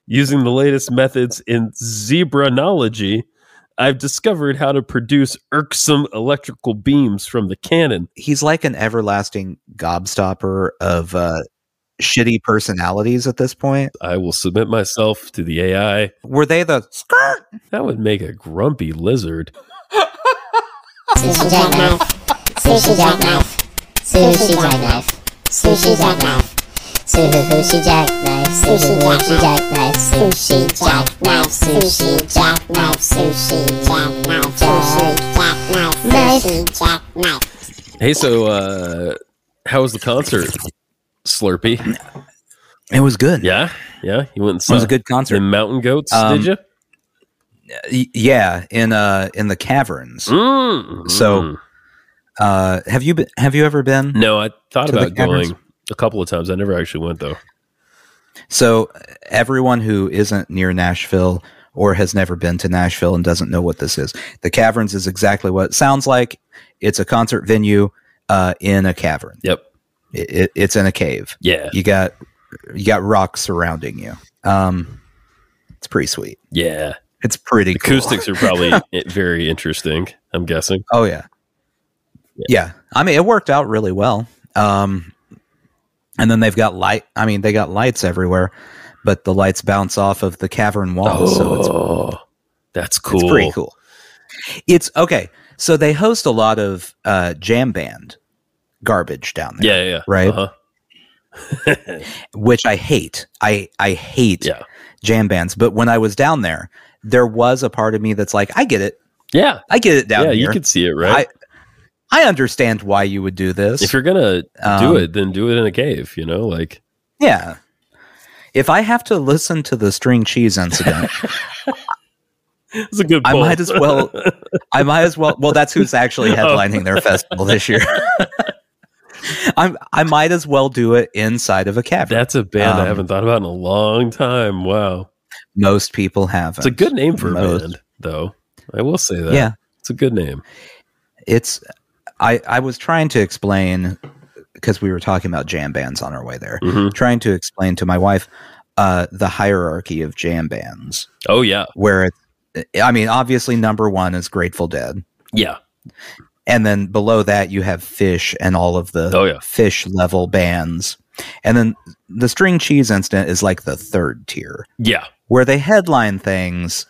Using the latest methods in zebranology, I've discovered how to produce irksome electrical beams from the cannon. He's like an everlasting gobstopper of shitty personalities at this point. I will submit myself to the AI. Were they the skirt? That would make a grumpy lizard. Sushi jackknife. Sushi jackknife. Sushi jackknife. Sushi jackknife. Sushi jackknife. Sushi jackknife. Sushi jackknife. Sushi jackknife. Sushi jackknife. Sushi jackknife. Hey, so how was the concert, Slurpee? It was good. Yeah? You went and It saw was a good concert. the Mountain Goats, did you? Yeah, in the caverns. So, have you ever been? No, I thought to the about caverns? going a couple of times. I never actually went, though. So, everyone who isn't near Nashville or has never been to Nashville and doesn't know what this is, the caverns is exactly what it sounds like. It's a concert venue in a cavern. Yep. It's in a cave. Yeah. You got rocks surrounding you. It's pretty sweet. Yeah. It's pretty cool. Acoustics are probably very interesting, I'm guessing. Oh yeah. Yeah. I mean, it worked out really well. And then they've got they got lights everywhere, but the lights bounce off of the cavern walls. So that's cool. It's pretty cool. It's okay. So they host a lot of jam band garbage down there. Yeah. Right. Uh-huh. Which I hate. I hate jam bands. But when I was down there was a part of me that's like, I get it. Yeah. I get it down here. Yeah, you could see it, right? I understand why you would do this. If you're going to do it, then do it in a cave, like. Yeah. If I have to listen to the string cheese incident, it's a good I might as well. Well, that's who's actually headlining their festival this year. I might as well do it inside of a cavern. That's a band I haven't thought about in a long time. Wow. Most people haven't. It's a good name for a band, though. I will say that. Yeah. It's a good name. I was trying to explain, because we were talking about jam bands on our way there, trying to explain to my wife the hierarchy of jam bands. Oh, yeah. Where obviously number one is Grateful Dead. Yeah. And then below that, you have Fish and all of the Fish level bands. And then the String Cheese Incident is like the third tier. Yeah. Where they headline things,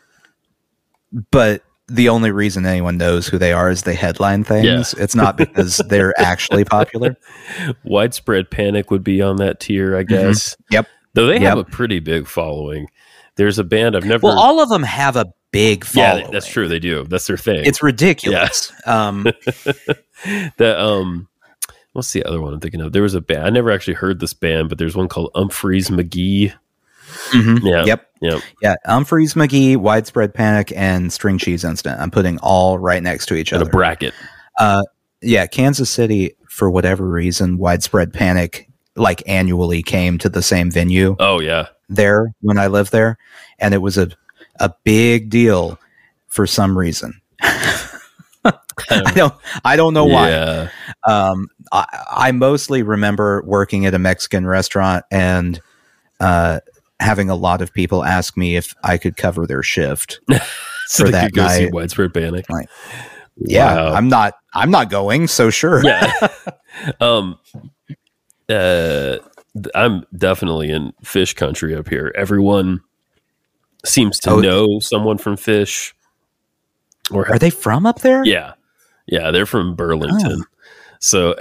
but the only reason anyone knows who they are is they headline things. Yeah. It's not because they're actually popular. Widespread Panic would be on that tier, I guess. Yep. Though they have a pretty big following. There's a band I've never... Well, all of them have a big following. Yeah, that's true. They do. That's their thing. It's ridiculous. Yeah. What's the other one I'm thinking of? There was a band. I never actually heard this band, but there's one called Humphreys McGee. Mm-hmm. Yeah. Yep. Yeah. Humphreys McGee, Widespread Panic, and String Cheese Incident. I'm putting all right next to each other. In a bracket. Yeah. Kansas City, for whatever reason, Widespread Panic annually came to the same venue. Oh yeah. There when I lived there, and it was a big deal for some reason. I don't know why. Yeah. I mostly remember working at a Mexican restaurant and having a lot of people ask me if I could cover their shift so for they that could go night. see Widespread Panic. Yeah, wow. I'm not going, so sure. Yeah. I'm definitely in Fish country up here. Everyone seems to know someone from Fish. Are they from up there? Yeah. Yeah, they're from Burlington. So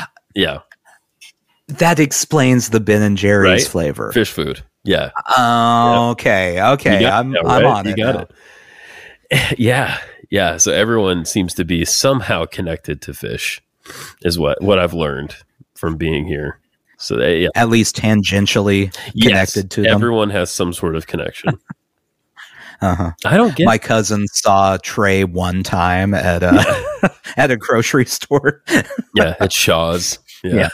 that explains the Ben and Jerry's flavor. Fish food. Yeah. Okay. I'm on it. You got it. Yeah. Yeah. So everyone seems to be somehow connected to Fish, is what I've learned from being here. So they at least tangentially connected to them. Everyone has some sort of connection. Uh-huh. I don't get. My cousin saw Trey one time at at a grocery store. Yeah, at Shaw's. Yeah.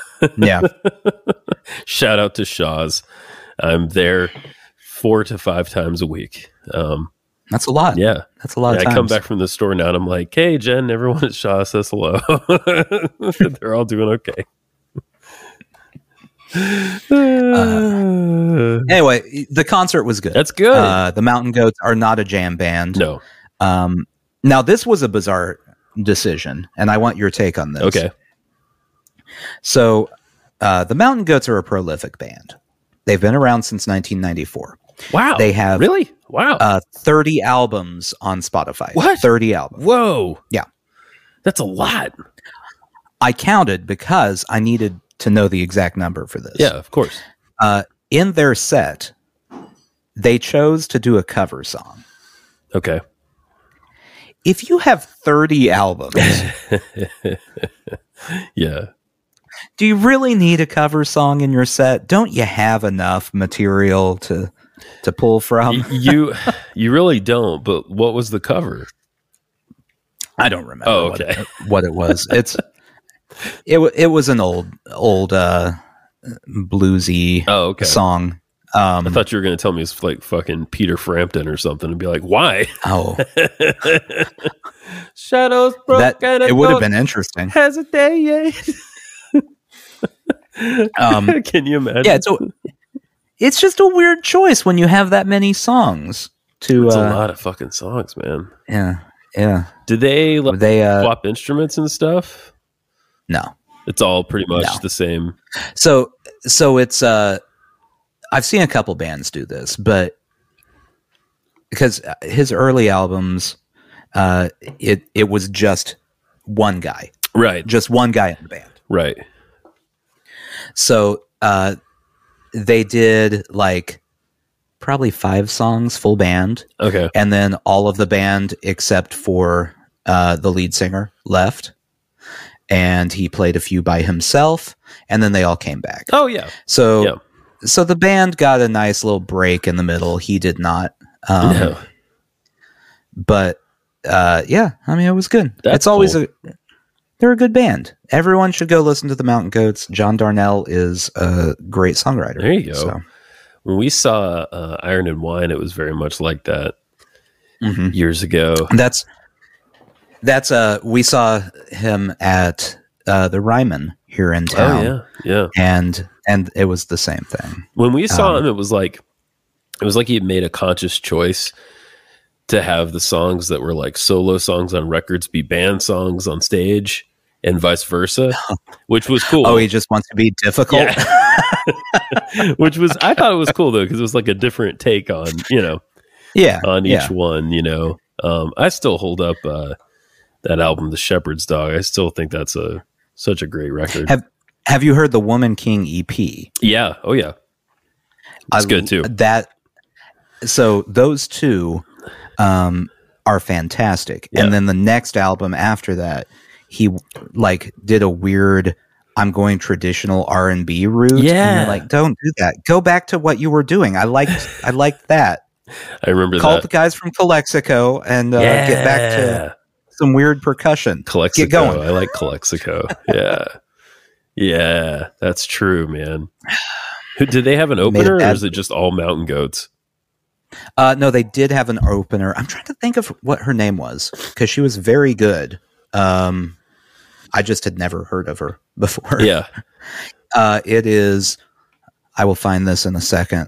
Shout out to Shaw's. I'm there 4 to 5 times a week. That's a lot. Yeah, that's a lot of times. I come back from the store now and I'm like, "Hey, Jen, everyone at Shaw says hello." They're all doing okay. Anyway, the concert was good. That's good. The Mountain Goats are not a jam band. No. Now, this was a bizarre decision, and I want your take on this. Okay. So, the Mountain Goats are a prolific band. They've been around since 1994. Wow. They have really? Wow. 30 albums on Spotify. What? 30 albums. Whoa. Yeah. That's a lot. I counted because I needed to know the exact number for this. Yeah, of course. In their set, they chose to do a cover song. Okay. If you have 30 albums, Yeah. do you really need a cover song in your set? Don't you have enough material to pull from? You really don't, but what was the cover? I don't remember Oh, okay. what it was. It was an old bluesy Okay. song. I thought you were going to tell me it's like fucking Peter Frampton or something and be like, why? Oh, Shadows broke that and it would have been interesting. Hesitate. Can you imagine? Yeah, it's just a weird choice when you have that many songs. It's a lot of fucking songs, man. Yeah. Did they They swap instruments and stuff? no. It's all pretty much No. the same. So it's I've seen a couple bands do this, but because his early albums, it was just one guy, Right. just one guy in the band. Right. So they did like probably 5 songs full band, Okay. and then all of the band except for the lead singer left, and he played a few by himself, and then they all came back. Oh, yeah. So Yeah. so the band got a nice little break in the middle. He did not. No. But yeah, I mean, it was good. That's it's always cool. they're a good band. Everyone should go listen to the Mountain Goats. John Darnell is a great songwriter. There you go. So, When we saw Iron and Wine, it was very much like that years ago. that's we saw him at the Ryman here in town. Oh, yeah. Yeah. And it was the same thing. When we saw him, it was like he had made a conscious choice to have the songs that were like solo songs on records be band songs on stage and vice versa, which was cool. Oh, he just wants to be difficult. Yeah. Which was, I thought it was cool though, because it was like a different take on, on each one, I still hold up that album, The Shepherd's Dog. I still think that's such a great record. Have you heard the Woman King EP? Yeah. Oh yeah. It's good too. So those two are fantastic. Yeah. And then the next album after that, he like did a weird I'm going traditional R&B route. Yeah. And you're like, don't do that. Go back to what you were doing. I liked that. I remember Call that. the guys from Calexico and get back to some weird percussion. Calexico. Get going. I like Calexico. Yeah. Yeah, that's true, man. Did they have an opener or is it just all Mountain Goats? No, they did have an opener. I'm trying to think of what her name was because she was very good. I just had never heard of her before. Yeah. It is. I will find this in a second.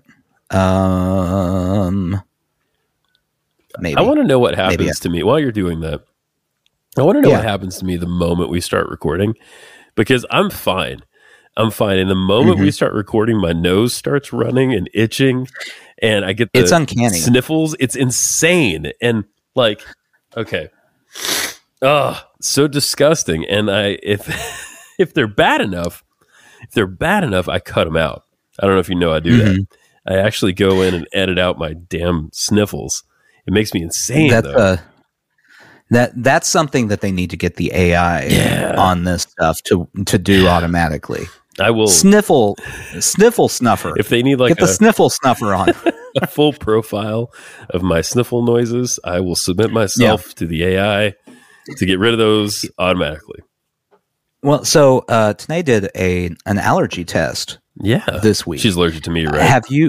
Maybe I want to know what happens to me while you're doing that. I want to know what happens to me the moment we start recording, because I'm fine. And the moment we start recording, my nose starts running and itching, and I get it's uncanny sniffles. It's insane, and like, okay, so disgusting. And if they're bad enough, I cut them out. I don't know if you know I do that. I actually go in and edit out my damn sniffles. It makes me insane. That's something that they need to get the AI on this stuff to do automatically. I will sniffle snuffer. If they need like get the sniffle snuffer on a full profile of my sniffle noises, I will submit myself to the AI to get rid of those automatically. Well, so Tanae did an allergy test. This week she's allergic to me, right? Have you?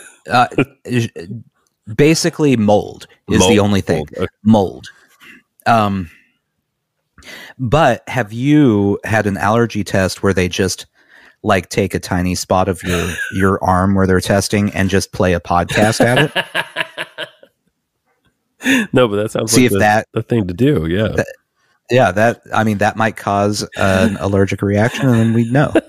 Basically, mold is the only thing. Mold. But have you had an allergy test where they just like take a tiny spot of your arm where they're testing and just play a podcast at it? No, but that sounds See like if the thing to do. Yeah. That might cause an allergic reaction, and then we'd know.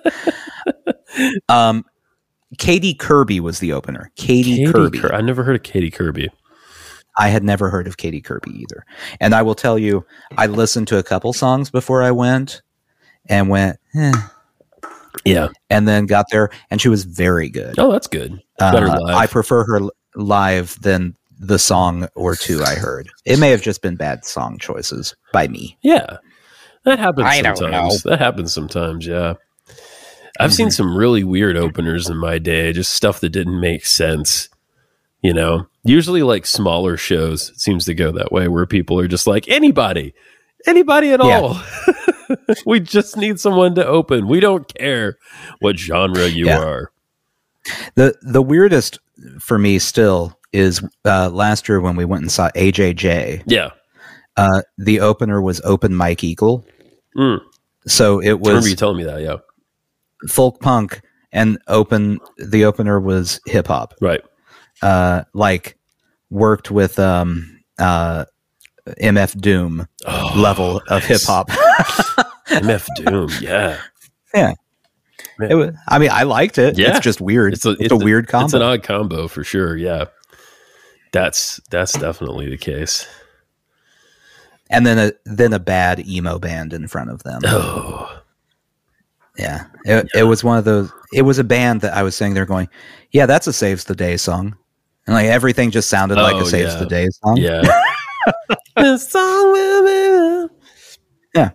Katie Kirby was the opener. Katie Kirby. I never heard of Katie Kirby. I had never heard of Katie Kirby either. And I will tell you, I listened to a couple songs before I went, Yeah. and then got there, and she was very good. Oh, that's good. Better live. I prefer her live than the song or two I heard. It may have just been bad song choices by me. Yeah. That happens I don't sometimes. That happens sometimes, yeah. I've seen some really weird openers in my day, just stuff that didn't make sense. You know, usually like smaller shows, it seems to go that way where people are just like, anybody at all. We just need someone to open. We don't care what genre you are. The weirdest for me still is last year when we went and saw AJJ. Yeah. The opener was Open Mike Eagle. Mm. So it I remember was you telling me that, yeah. folk punk, and the opener was hip hop. Right. Like worked with MF Doom level of hip hop. MF Doom, yeah. Yeah. It was, I mean, I liked it. Yeah. It's just weird. It's a weird combo. It's an odd combo for sure, yeah. That's definitely the case. And then a bad emo band in front of them. Oh. Yeah. It was one of those. It was a band that I was sitting there going, yeah, that's a Saves the Day song. And like everything just sounded like a Saves the Day song. Yeah. The song will be. Yeah.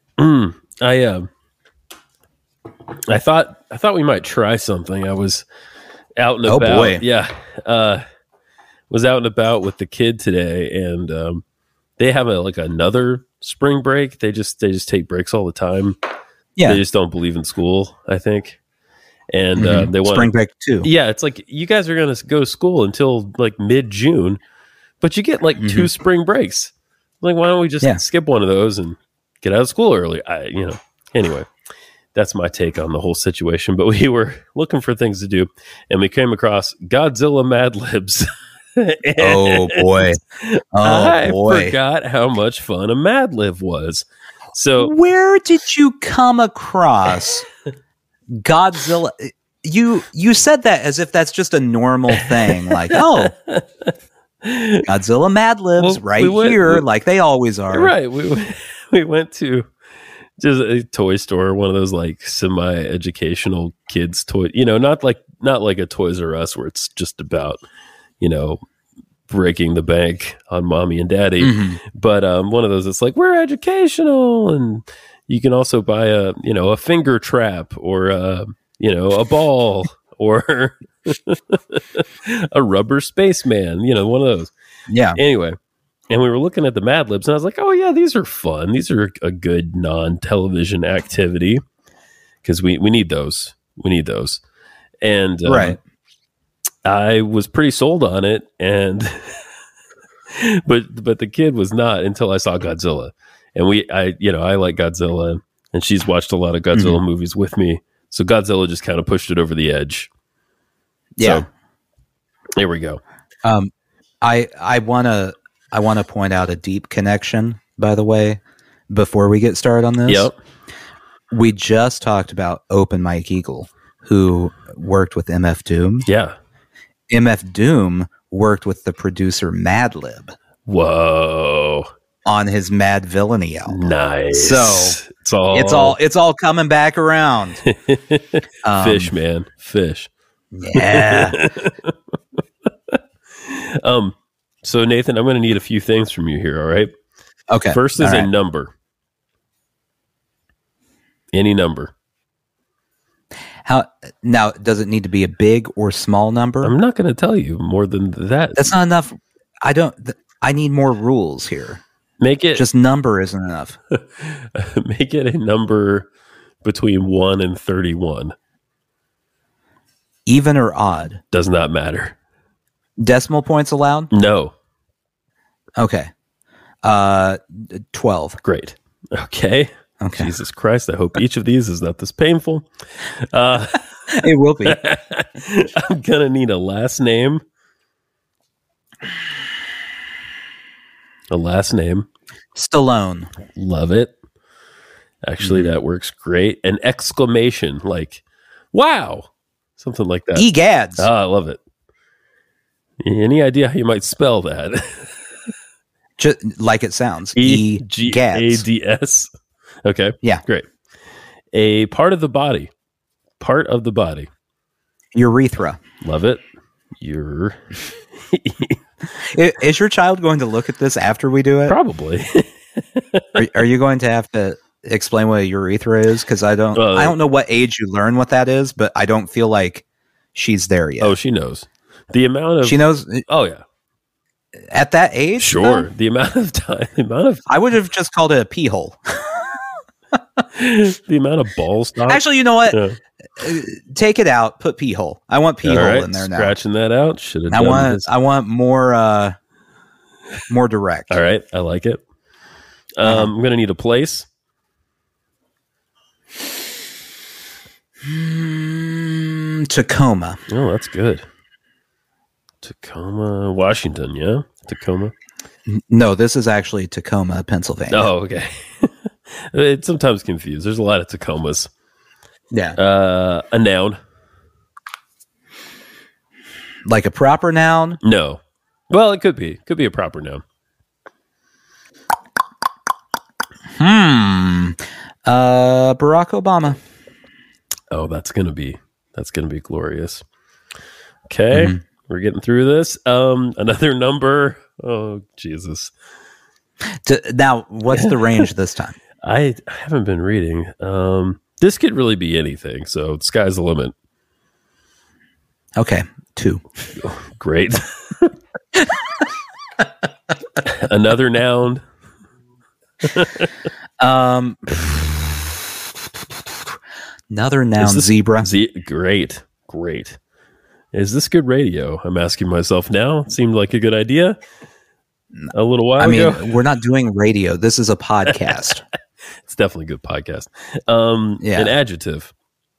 I thought we might try something. I was out and about. Oh boy. Yeah. Was out and about with the kid today, and they have another spring break. They just take breaks all the time. Yeah. They just don't believe in school, I think. And they want spring break too. Yeah, it's like you guys are going to go to school until like mid-June, but you get like 2 spring breaks. Like, why don't we just skip one of those and get out of school early? Anyway, that's my take on the whole situation. But we were looking for things to do, and we came across Godzilla Mad Libs. Oh boy! I forgot how much fun a Mad Lib was. So, where did you come across Godzilla? You said that as if that's just a normal thing. Like, oh, Godzilla Mad Libs here, like they always are. Right. We went to just a toy store, one of those like semi-educational kids toy. Not like a Toys R Us where it's just about breaking the bank on mommy and daddy, but one of those that's like, we're educational, and you can also buy a finger trap or a ball or a rubber spaceman, one of those. Yeah. Anyway, and we were looking at the Mad Libs, and I was like, oh yeah, these are fun. These are a good non-television activity because we need those. And right. I was pretty sold on it, and but the kid was not until I saw Godzilla, and I like Godzilla, and she's watched a lot of Godzilla movies with me, so Godzilla just kind of pushed it over the edge. Yeah, so, there we go. I want to point out a deep connection, by the way, before we get started on this. Yep. We just talked about Open Mike Eagle, who worked with MF Doom. Yeah. MF Doom worked with the producer Madlib. Whoa! On his Mad Villainy album. Nice. So it's all coming back around. Fish, man, fish. Yeah. So Nathan, I'm going to need a few things from you here. All right. Okay. First is a number. Any number. Now, does it need to be a big or small number? I'm not going to tell you more than that. That's not enough. I need more rules here. Make it just number isn't enough. Make it a number between 1 and 31. Even or odd? Does not matter. Decimal points allowed? No. Okay. 12. Great. Okay. Okay. Jesus Christ, I hope each of these is not this painful. It will be. I'm going to need a last name. A last name. Stallone. Love it. Actually, that works great. An exclamation like, wow. Something like that. Egads. I love it. Any idea how you might spell that? Just like it sounds. Egads. Okay. Yeah. Great. A part of the body. Part of the body. Urethra. Love it. Is your child going to look at this after we do it? Probably. Are you going to have to explain what a urethra is? Because I don't know what age you learn what that is, but I don't feel like she's there yet. Oh, she knows. The amount of She knows Oh yeah. at that age? Sure. though? The amount of time, I would have just called it a pee hole. the amount of ball stock. Actually, you know what? Yeah. Take it out. Put pee hole. I want pee All hole right, in there now. scratching that out. Should have I done want this. I want more direct. All right, I like it. I'm gonna need a place. Tacoma. Oh, that's good. Tacoma, Washington. Yeah, Tacoma. No, this is actually Tacoma, Pennsylvania. Oh, okay. It's sometimes confused. There's a lot of Tacomas. Yeah. A noun. Like a proper noun? No. Well, it could be. Could be a proper noun. Barack Obama. Oh, that's gonna be glorious. Okay, we're getting through this. Another number. Oh, Jesus. Now, what's the range this time? I haven't been reading. This could really be anything. So sky's the limit. Okay, 2. Great. Another noun. Another noun, zebra. Great. Is this good radio? I'm asking myself now. It seemed like a good idea a little while ago. We're not doing radio. This is a podcast. It's definitely a good podcast. Yeah. An adjective.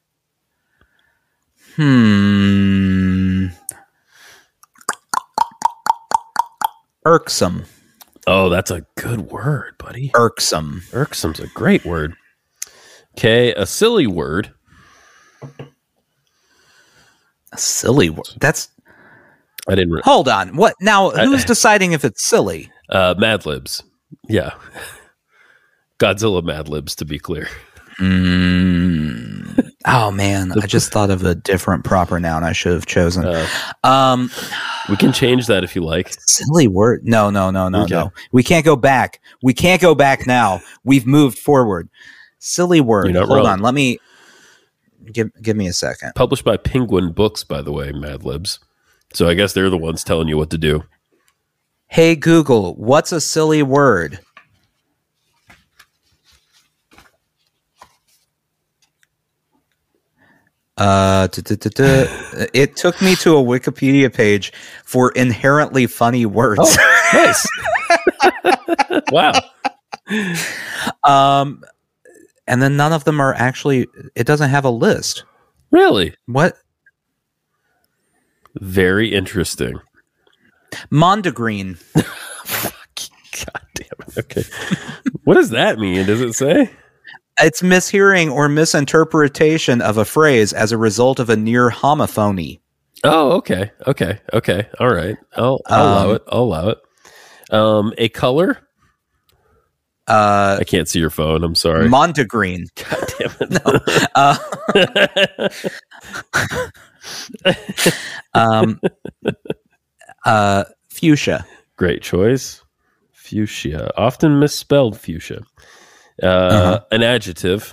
Irksome. Oh, that's a good word, buddy. Irksome. Irksome's a great word. Okay, a silly word. A silly word. That's. I didn't. Hold on. What now? Who's deciding if it's silly? Mad Libs. Yeah. Godzilla Mad Libs, to be clear. Oh man, I just thought of a different proper noun I should have chosen. We can change that if you like. Silly word. No. Okay. No. We can't go back. We can't go back now. We've moved forward. Silly word. You're not Hold wrong. on. Let me give me a second. Published by Penguin Books, by the way, Mad Libs. So I guess they're the ones telling you what to do. Hey Google, what's a silly word? It took me to a Wikipedia page for inherently funny words. Oh, nice. Wow. And then none of them are actually. It doesn't have a list. Really? What? Very interesting. Mondegreen. God damn it. Okay. What does that mean? Does it say? It's mishearing or misinterpretation of a phrase as a result of a near homophony. Oh, okay. All right. I'll allow it. A color? I can't see your phone. I'm sorry. Mondegreen. God damn it. Fuchsia. Great choice. Fuchsia. Often misspelled fuchsia. An adjective.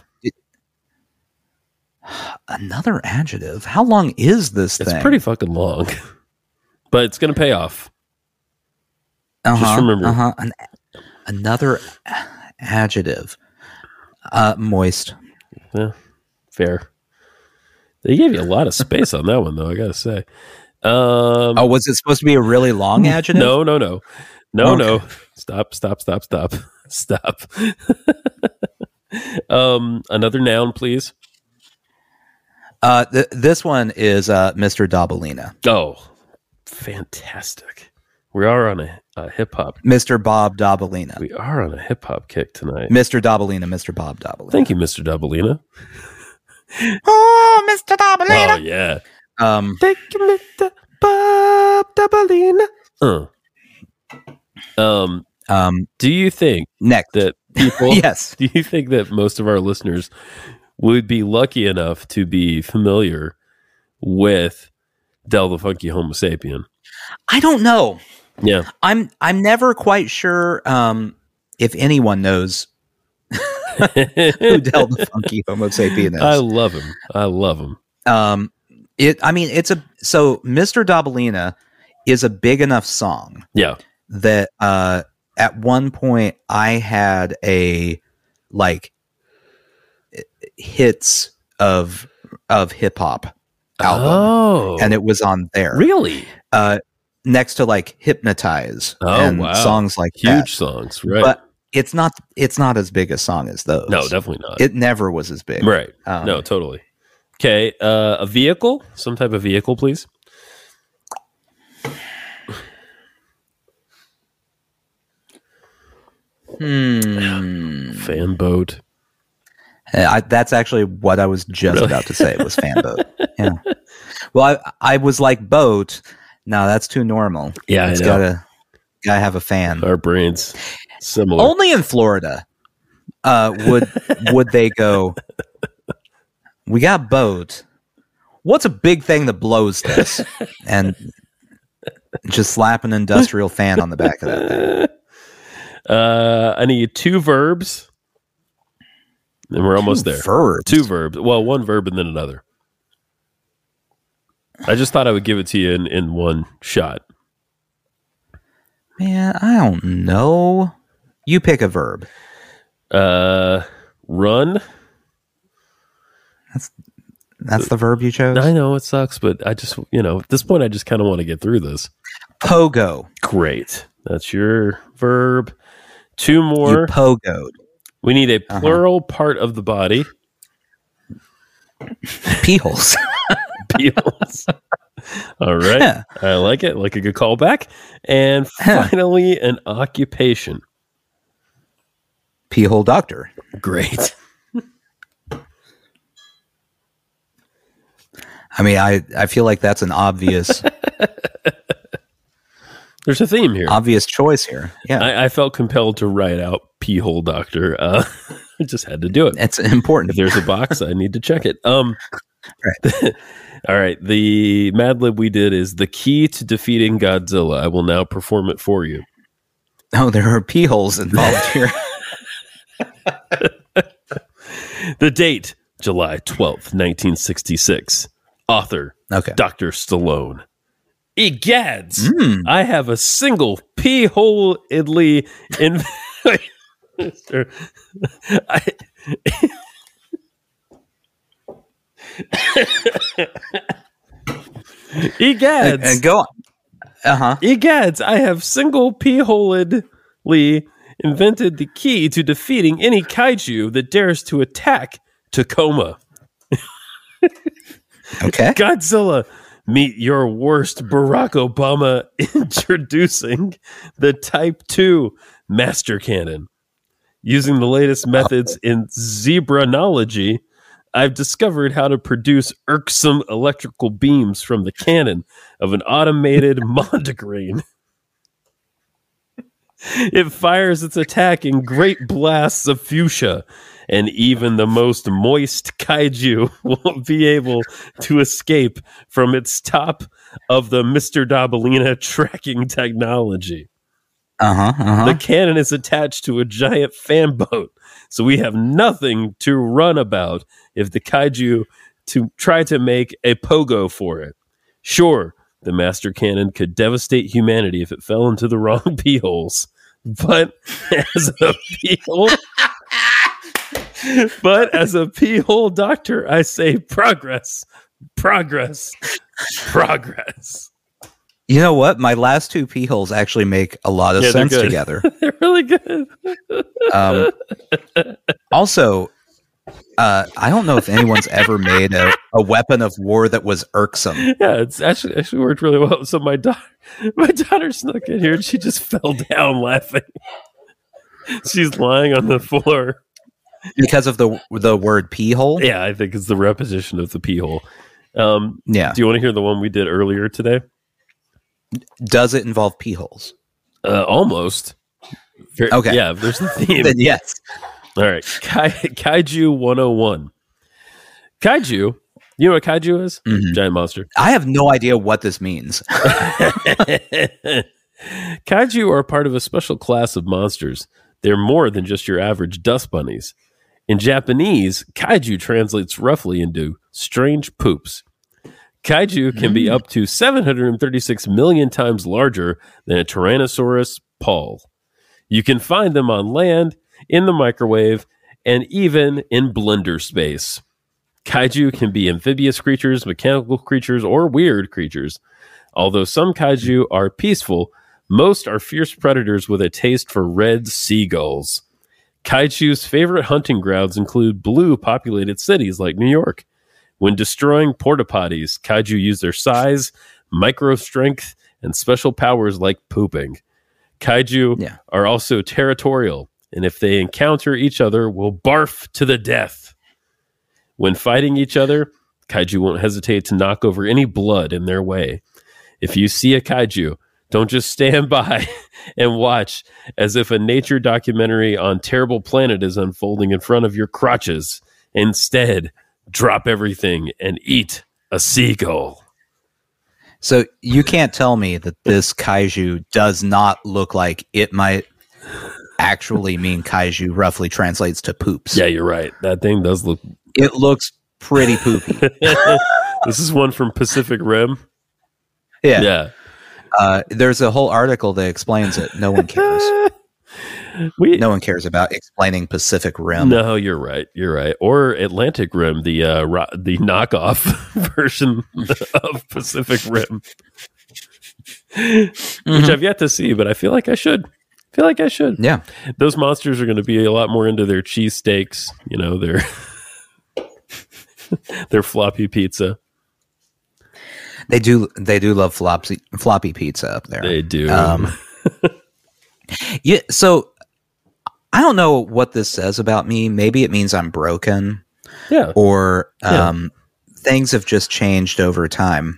Another adjective. How long is this thing? It's pretty fucking long, but it's going to pay off. Just remember. Another adjective. Moist. Yeah, fair. They gave you a lot of space on that one, though, I got to say. Was it supposed to be a really long adjective? No. Okay. Stop. Another noun, please. This one is Mr. Dabalina. Oh, fantastic. We are on a hip hop. Mr. Bob Dabalina. We are on a hip hop kick tonight. Mr. Dabalina, Mr. Bob Dabalina. Thank you, Mr. Dabalina. Oh, Mr. Dabalina. Oh, yeah. Thank you, Mr. Bob Dabalina. Do you think next that people? Yes. Do you think that most of our listeners would be lucky enough to be familiar with Del the Funky Homo Sapien? I don't know. Yeah, I'm never quite sure if anyone knows who Del the Funky Homo Sapien is. I love him. So Mr. Dabalina is a big enough song. Yeah. That at one point I had a hits of hip hop album. Oh. And it was on there. Really? Next to Hypnotize and songs like huge that. songs, right? But it's not as big a song as those. No, definitely not. It never was as big. Right. No, totally. Okay. A vehicle, some type of vehicle, please. Fan boat. That's actually what I was just about to say. It was fan boat. Yeah. Well, I was like boat. No, that's too normal. Yeah, it's gotta have a fan. Our brains similar. Only in Florida would they go. We got boat. What's a big thing that blows this? And just slap an industrial fan on the back of that thing. I need 2 verbs. And we're almost there. Verbs? 2 verbs. Well, 1 verb and then another. I just thought I would give it to you in one shot. Man, I don't know. You pick a verb. Run. That's the verb you chose? I know it sucks, but I just, at this point, I just kind of want to get through this. Pogo. Great. That's your verb. 2 more. You pogoed. We need a plural part of the body. Pee holes. Pee holes. All right. Yeah. I like it. Like a good callback. And finally, an occupation. Pee hole doctor. Great. I mean, I feel like that's an obvious... There's a theme here. Obvious choice here. Yeah. I felt compelled to write out pee hole doctor. I just had to do it. It's important. If there's a box, I need to check it. Right. All right. The Mad Lib we did is the key to defeating Godzilla. I will now perform it for you. Oh, there are pee holes involved here. The date, July 12th, 1966. Author, Dr. Stallone. Egads, I have a single pee-hole-idly Egads. And go on. Egads, I have single pee-hole-idly invented the key to defeating any kaiju that dares to attack Tacoma. Okay. Godzilla, meet your worst Barack Obama introducing the Type 2 Master Cannon. Using the latest methods in zebranology, I've discovered how to produce irksome electrical beams from the cannon of an automated Mondegreen. It fires its attack in great blasts of fuchsia, and even the most moist kaiju won't be able to escape from its top of the Mr. Dabalina tracking technology. The cannon is attached to a giant fan boat, so we have nothing to run about if the kaiju to try to make a pogo for it. Sure, the master cannon could devastate humanity if it fell into the wrong pee holes, but as a pee hole... But as a pee hole doctor, I say progress, progress, progress. You know what? My last 2 pee holes actually make a lot of sense together. They're really good. Also, I don't know if anyone's ever made a weapon of war that was irksome. Yeah, it's actually worked really well. So my daughter snuck in here and she just fell down laughing. She's lying on the floor Because of the word pee hole? Yeah, I think it's the repetition of the pee hole. Yeah. Do you want to hear the one we did earlier today? Does it involve pee holes? Almost. Okay. Yeah, there's the theme. Then yes. All right. Kaiju 101. Kaiju. You know what kaiju is? Mhm. Giant monster. I have no idea what this means. Kaiju are part of a special class of monsters. They're more than just your average dust bunnies. In Japanese, kaiju translates roughly into strange poops. Kaiju can be up to 736 million times larger than a Tyrannosaurus Paul. You can find them on land, in the microwave, and even in blender space. Kaiju can be amphibious creatures, mechanical creatures, or weird creatures. Although some kaiju are peaceful, most are fierce predators with a taste for red seagulls. Kaiju's favorite hunting grounds include blue populated cities like New York. When destroying porta potties, kaiju use their size, micro strength, and special powers like pooping. Kaiju are also territorial, and if they encounter each other, will barf to the death. When fighting each other, kaiju won't hesitate to knock over any blood in their way. If you see a kaiju, don't just stand by and watch as if a nature documentary on Terrible Planet is unfolding in front of your crotches. Instead, drop everything and eat a seagull. So you can't tell me that this kaiju does not look like it might actually mean kaiju roughly translates to poops. Yeah, you're right. That thing does look... It looks pretty poopy. This is one from Pacific Rim. Yeah. There's a whole article that explains it. No one cares. No one cares about explaining Pacific Rim. No, you're right. You're right. Or Atlantic Rim, the knockoff version of Pacific Rim, which I've yet to see, but I feel like I should. Yeah. Those monsters are going to be a lot more into their cheesesteaks, you know, their floppy pizza. They do love floppy pizza up there. They do. Yeah, so I don't know what this says about me. Maybe it means I'm broken. Yeah. Or things have just changed over time.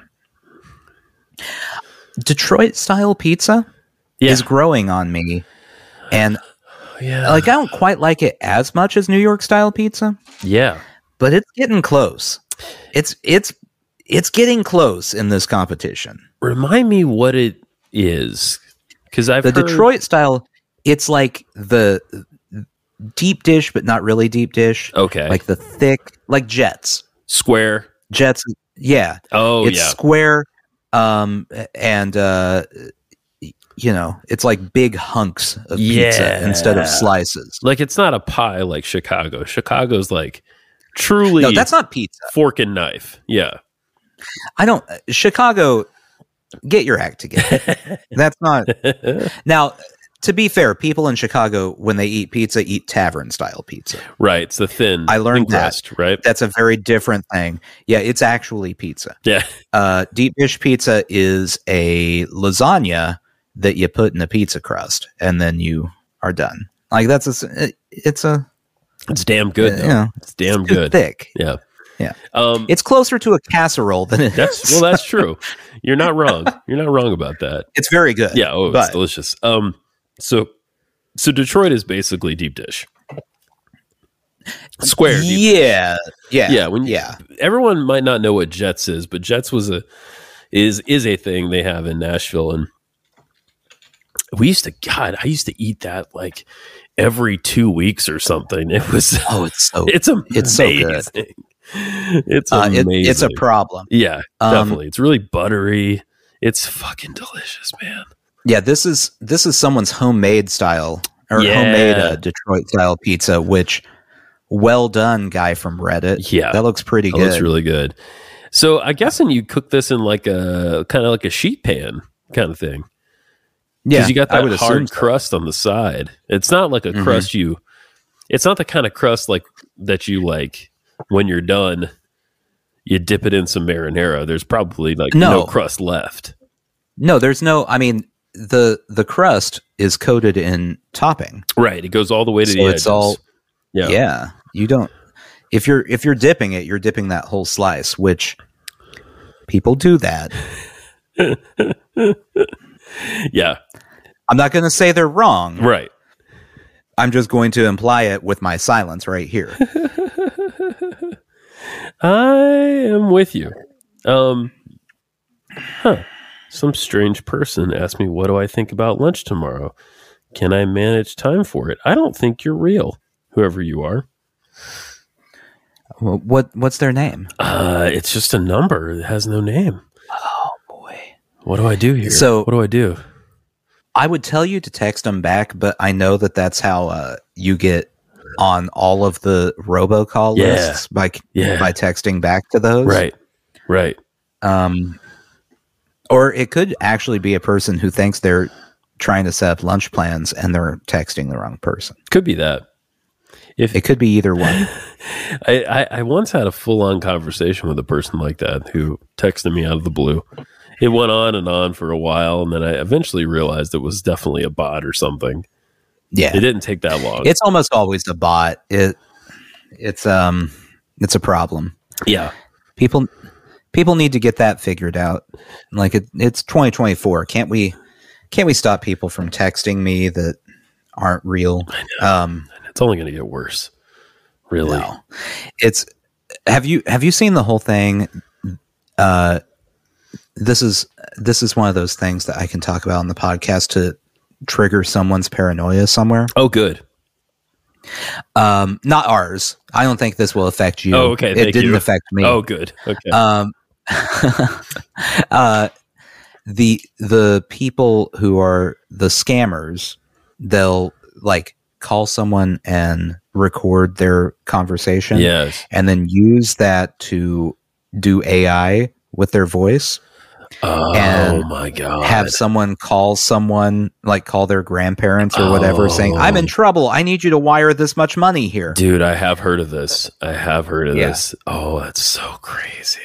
Detroit style pizza is growing on me. And I don't quite like it as much as New York style pizza. Yeah. But it's getting close. It's getting close in this competition. Remind me what it is, because I've heard Detroit style. It's like the deep dish, but not really deep dish. Okay, like the thick, like Jets. Square Jets. Yeah. Oh, it's square. And it's like big hunks of pizza instead of slices. Like it's not a pie like Chicago. Chicago's like truly. No, that's not pizza. Fork and knife. Yeah. Chicago, get your act together. That's not. Now, to be fair, people in Chicago, when they eat pizza, eat tavern style pizza. Right. It's the thin. I learned crust, right? That's a very different thing. Yeah, it's actually pizza. Yeah. Deep dish pizza is a lasagna that you put in a pizza crust, and then you are done. Like it's damn good. It's damn good. Thick. Yeah. Yeah. It's closer to a casserole than it is. That's true. You're not wrong. You're not wrong about that. It's very good. Yeah. Oh, it's delicious. So Detroit is basically deep dish. Square. Yeah. Everyone might not know what Jets is, but Jets is a thing they have in Nashville, and I used to eat that like every 2 weeks or something. It was it's amazing. It's so good. It's amazing. It's a problem. Yeah, definitely. It's really buttery. It's fucking delicious, man. Yeah, this is someone's homemade style or homemade Detroit style pizza, which well done, guy from Reddit. Yeah, that looks pretty good. Looks really good. So I guess you cook this in like a kind of like a sheet pan kind of thing. Yeah, you got that hard crust on the side. It's not like a crust you It's not the kind of crust like that you like when you're done. You dip it in some marinara. There's probably like no crust left. No, there's no. I mean, the crust is coated in topping. Right. It goes all the way to the edges. It's all. Yeah. You don't. If you're dipping it, you're dipping that whole slice, which people do that. Yeah. I'm not going to say they're wrong. Right. I'm just going to imply it with my silence right here. I am with you. Some strange person asked me, what do I think about lunch tomorrow? Can I manage time for it? I don't think you're real, whoever you are. Well, what's their name? It's just a number. It has no name. Oh, boy. What do I do here? So, what do I do? I would tell you to text them back, but I know that's how you get on all of the robocall lists by texting back to those. Right. Or it could actually be a person who thinks they're trying to set up lunch plans and they're texting the wrong person. Could be that. It could be either one. I once had a full-on conversation with a person like that who texted me out of the blue. It went on and on for a while, and then I eventually realized it was definitely a bot or something. Yeah. It didn't take that long. It's almost always a bot. It's a problem. Yeah. People need to get that figured out. Like it's 2024. Can't we stop people from texting me that aren't real? It's only going to get worse. Really. No. Have you seen the whole thing? This is one of those things that I can talk about on the podcast to trigger someone's paranoia somewhere. Oh, good. Not ours. I don't think this will affect you. Oh, okay. It didn't affect me. Oh, good. Okay. The people who are the scammers, they'll like call someone and record their conversation. Yes. And then use that to do AI with their voice. Oh my God. Have someone call their grandparents or whatever saying, I'm in trouble. I need you to wire this much money here. Dude, I have heard of this. This. Oh, that's so crazy.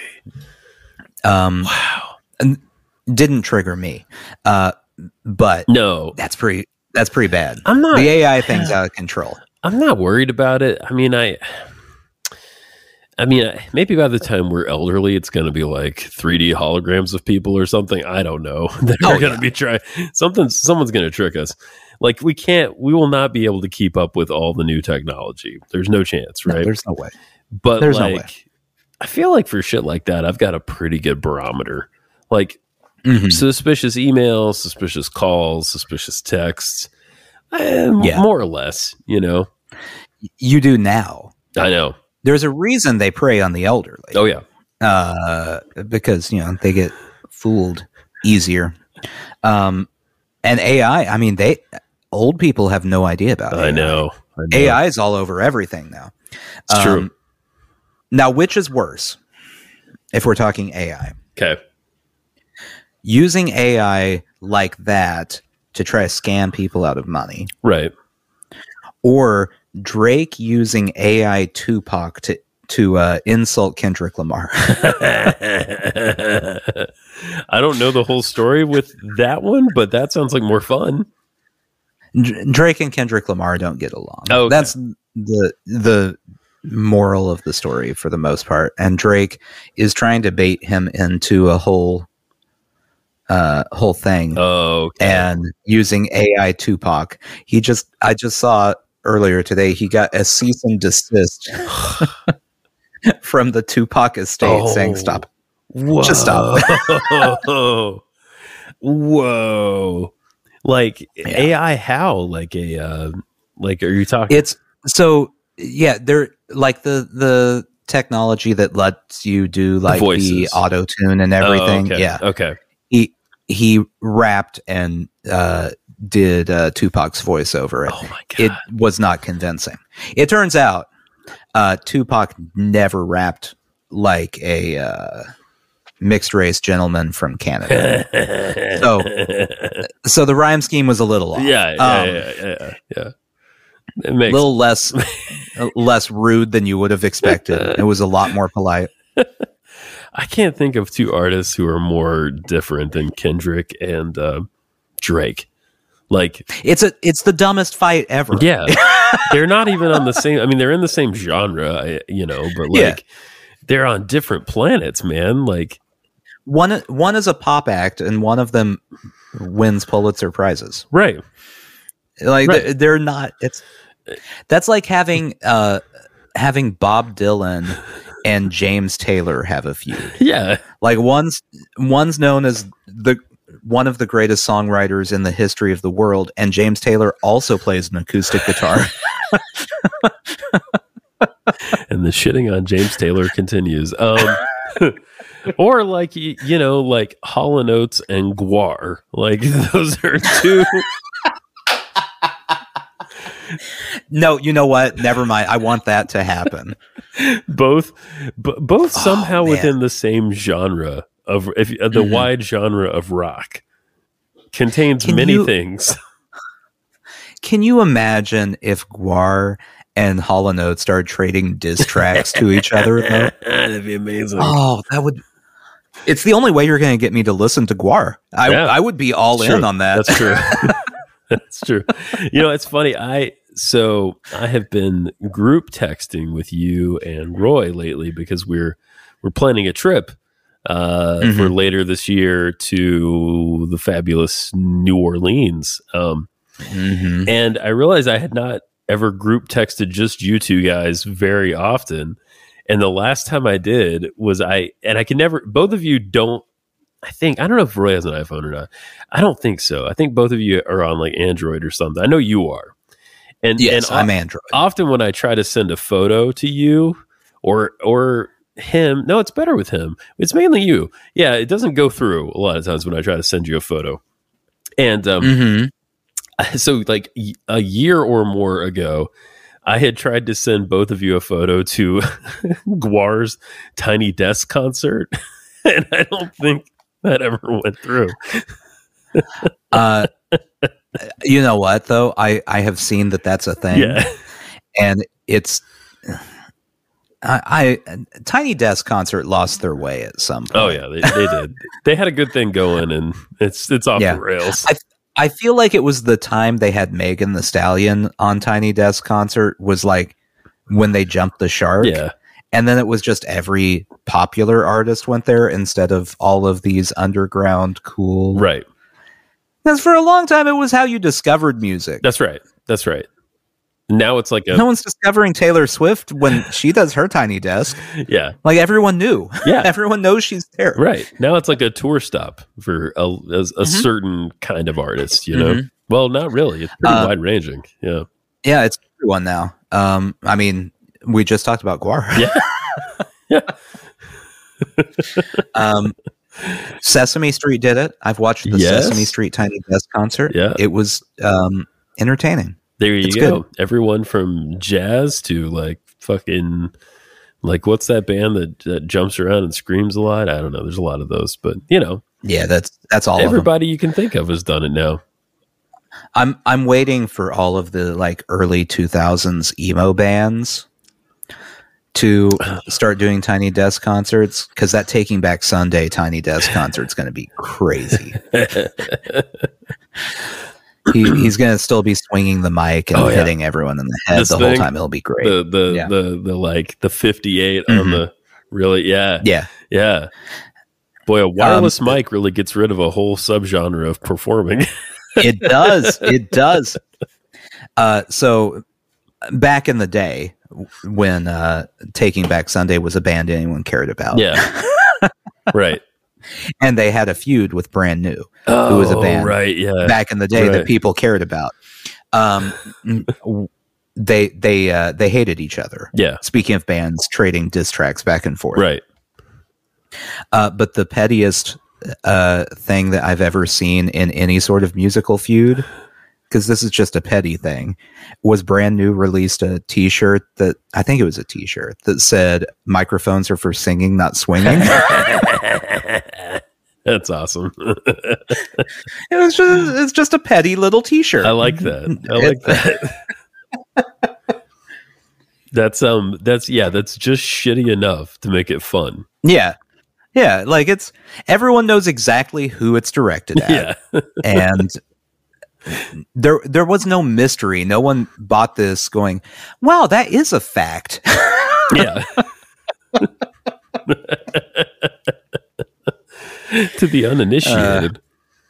Wow. Didn't trigger me. But no, that's pretty bad. The AI thing's out of control. I'm not worried about it. I mean, maybe by the time we're elderly, it's going to be like 3D holograms of people or something. I don't know. They're going to be trying someone's going to trick us. Like we will not be able to keep up with all the new technology. There's no chance, right? No, there's no way. But there's no way. I feel like for shit like that, I've got a pretty good barometer. Like suspicious emails, suspicious calls, suspicious texts, more or less, You do now. I know. There's a reason they prey on the elderly. Oh, yeah. Because, they get fooled easier. And AI, old people have no idea about it. I know. AI is all over everything now. It's true. Now, which is worse if we're talking AI? Okay. Using AI like that to try to scam people out of money. Right. Or Drake using AI Tupac to insult Kendrick Lamar. I don't know the whole story with that one, but that sounds like more fun. Drake and Kendrick Lamar don't get along. Oh, okay. That's the moral of the story for the most part. And Drake is trying to bait him into a whole thing. Oh, okay. And using AI Tupac. I just saw earlier today he got a cease and desist from the Tupac estate saying stop. Whoa. Just stop. Whoa. Like AI how? Like are you talking? It's so they're like the technology that lets you do like the auto tune and everything. Oh, okay. Yeah. Okay. He rapped and did Tupac's voice over it. Oh my God. It was not convincing. It turns out Tupac never rapped like a mixed race gentleman from Canada. So the rhyme scheme was a little off. Yeah. It makes little less rude than you would have expected. It was a lot more polite. I can't think of two artists who are more different than Kendrick and Drake. Like, It's the dumbest fight ever. yeah, they're not even on the same. I mean, they're in the same genre, but like they're on different planets, man. Like, One is a pop act, and one of them wins Pulitzer prizes. right. Like Right. they're not. That's like having Bob Dylan and James Taylor have a feud. Yeah, Like one's known as one of the greatest songwriters in the history of the world, and James Taylor also plays an acoustic guitar. and the shitting on James Taylor continues. Or like like Hall & Oates and Guar. Like those are two. No, you know what? Never mind. I want that to happen. both somehow man. within the same genre of the wide genre of rock contains Can many you- things. Can you imagine if Guar and Hall & Oates started trading diss tracks to each other? Though? That'd be amazing. Oh, that would. It's the only way you're going to get me to listen to Guar. I would be all in True. on that. That's true. That's true. It's funny. I have been group texting with you and Roy lately because we're planning a trip for later this year to the fabulous New Orleans. And I realized I had not ever group texted just you two guys very often. And the last time I did was I can never, both of you don't, I don't know if Roy has an iPhone or not. I don't think so. I think both of you are on like Android or something. I know you are. And Yes, and I'm Android. Often when I try to send a photo to you or him, no, it's better with him. It's mainly you. Yeah, it doesn't go through a lot of times when I try to send you a photo. And so like a year or more ago, I had tried to send both of you a photo to Guar's Tiny Desk concert, and I don't think that ever went through. You know what, though? I have seen that's a thing. Yeah. And it's. Tiny Desk concert lost their way at some point. Oh yeah, they did. They had a good thing going, and it's off Yeah. the rails. I feel like it was the time they had Megan Thee Stallion on Tiny Desk concert was like when they jumped the shark. Yeah. And then it was just every popular artist went there instead of all of these underground cool. Right. Because for a long time, it was how you discovered music. That's right. That's right. Now it's like No one's discovering Taylor Swift when she does her Tiny Desk. yeah. Like everyone knew. Yeah. Everyone knows she's there. Right. Now it's like a tour stop for a certain kind of artist, Well, not really. It's pretty wide ranging. Yeah. Yeah, it's everyone now. I mean, we just talked about Guar. Yeah. Sesame Street did it. I've watched the Yes. Sesame Street Tiny Desk concert. Yeah. It was entertaining. There you It's go. good. Everyone from jazz to like fucking like what's that band that jumps around and screams a lot? I don't know. There's a lot of those, but Yeah, that's all of them. everybody you can think of has done it now. I'm waiting for all of the like early 2000s emo bands to start doing Tiny Desk concerts because that Taking Back Sunday Tiny Desk concert's going to be crazy. He's going to still be swinging the mic and hitting everyone in the head This the whole thing, time. It'll be great. The like the 58 on the really yeah. yeah. Boy, a wireless mic really gets rid of a whole subgenre of performing. It does. It does. So back in the day when Taking Back Sunday was a band anyone cared about. Yeah. Right. And they had a feud with Brand New, who was a band right, yeah. back in the day Right. that people cared about. They hated each other. Yeah. Speaking of bands trading diss tracks back and forth. Right. But the pettiest thing that I've ever seen in any sort of musical feud, because this is just a petty thing, was Brand New released a t-shirt that, I think it was a t-shirt, that said, "Microphones are for singing, not swinging." That's awesome. It's just a petty little t-shirt. I like that. I like that. That's just shitty enough to make it fun. Yeah. Yeah, like everyone knows exactly who it's directed at. Yeah. And there was no mystery. No one bought this going, wow, that is a fact. Yeah. To the uninitiated.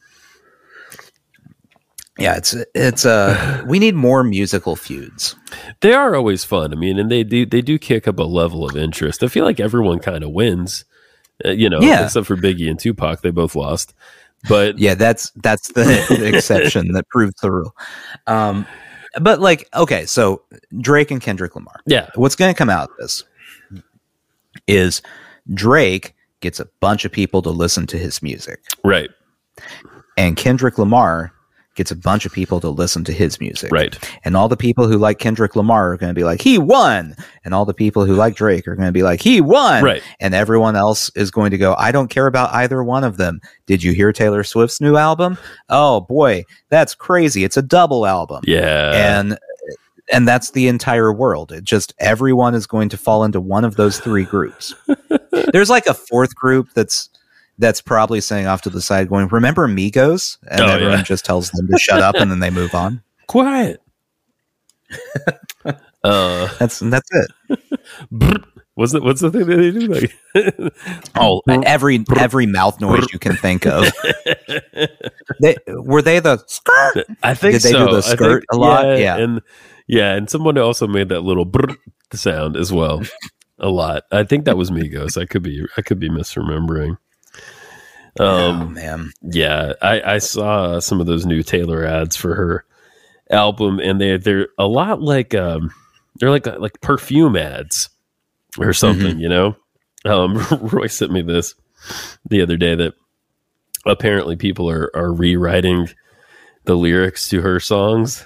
Yeah, it's we need more musical feuds. They are always fun. I mean, and they do kick up a level of interest. I feel like everyone kind of wins, except for Biggie and Tupac. They both lost. But yeah, that's the exception that proves the rule. But like, okay, so Drake and Kendrick Lamar. Yeah. What's going to come out of this is Drake gets a bunch of people to listen to his music. Right. And Kendrick Lamar gets a bunch of people to listen to his music. Right. And all the people who like Kendrick Lamar are going to be like, he won. And all the people who like Drake are going to be like, he won. Right. And everyone else is going to go, I don't care about either one of them. Did you hear Taylor Swift's new album? Oh boy, that's crazy. It's a double album. Yeah. And that's the entire world. It just, everyone is going to fall into one of those three groups. There's like a fourth group that's probably sitting off to the side going, remember Migos? And everyone just tells them to shut up and then they move on. Quiet. That's it. What's the thing that they do? Like, every mouth noise you can think of. Were they the skirt? I think Did they do the skirt a lot? Yeah. And someone also made that little brr sound as well. A lot. I think that was Migos. I could be misremembering. Oh man. Yeah. I saw some of those new Taylor ads for her album, and they're a lot like they're like perfume ads or something, you know. Roy sent me this the other day that apparently people are rewriting the lyrics to her songs.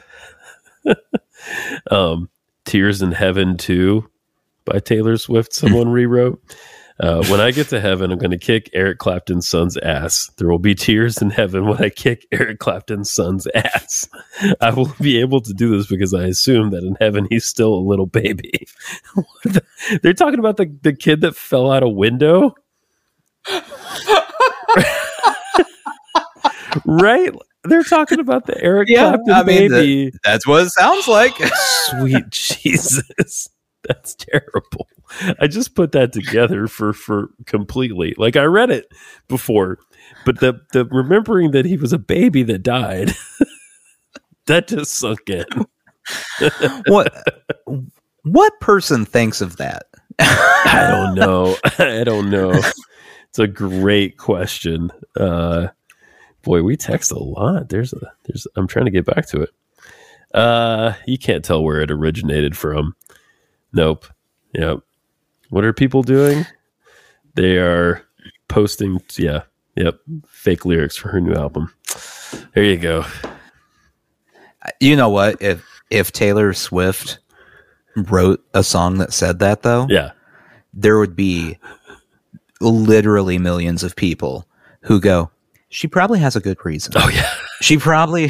Tears in Heaven 2 by Taylor Swift, someone rewrote. When I get to heaven, I'm going to kick Eric Clapton's son's ass. There will be tears in heaven when I kick Eric Clapton's son's ass. I will be able to do this because I assume that in heaven he's still a little baby. They're talking about the kid that fell out a window. Right? They're talking about the Eric Clapton baby. That's what it sounds like. Sweet Jesus. That's terrible. I just put that together for completely. Like, I read it before, but the remembering that he was a baby that died, that just sunk in. What person thinks of that? I don't know. It's a great question. Boy, we text a lot. I'm trying to get back to it. You can't tell where it originated from. Nope. Yep. What are people doing? They are posting, fake lyrics for her new album. There you go. You know what? If Taylor Swift wrote a song that said that, though, there would be literally millions of people who go, she probably has a good reason. Oh, yeah. She probably...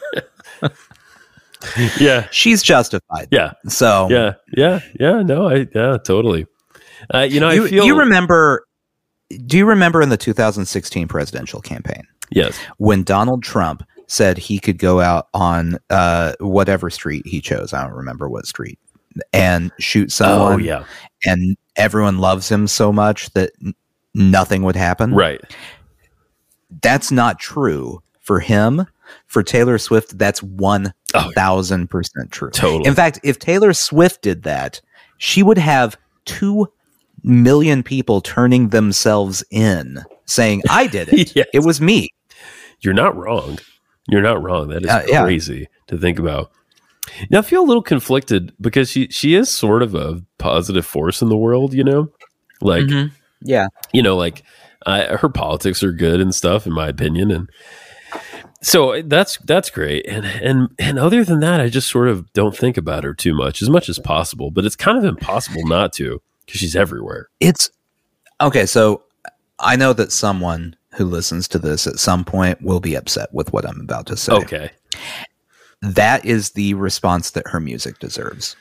Yeah, she's justified. Yeah. So totally. I feel you remember. Do you remember in the 2016 presidential campaign? Yes. When Donald Trump said he could go out on whatever street he chose, I don't remember what street, and shoot someone. Oh yeah. And everyone loves him so much that nothing would happen. Right. That's not true for him. For Taylor Swift, that's 1,000% true. Totally. In fact, if Taylor Swift did that, she would have 2 million people turning themselves in, saying, "I did it. Yes. It was me." You're not wrong. That is crazy to think about. Now, I feel a little conflicted because she is sort of a positive force in the world, you know? Like, yeah, you know, like her politics are good and stuff, in my opinion, and so that's great. And other than that, I just sort of don't think about her too much as possible, but it's kind of impossible not to because she's everywhere. It's okay. So I know that someone who listens to this at some point will be upset with what I'm about to say. Okay. That is the response that her music deserves.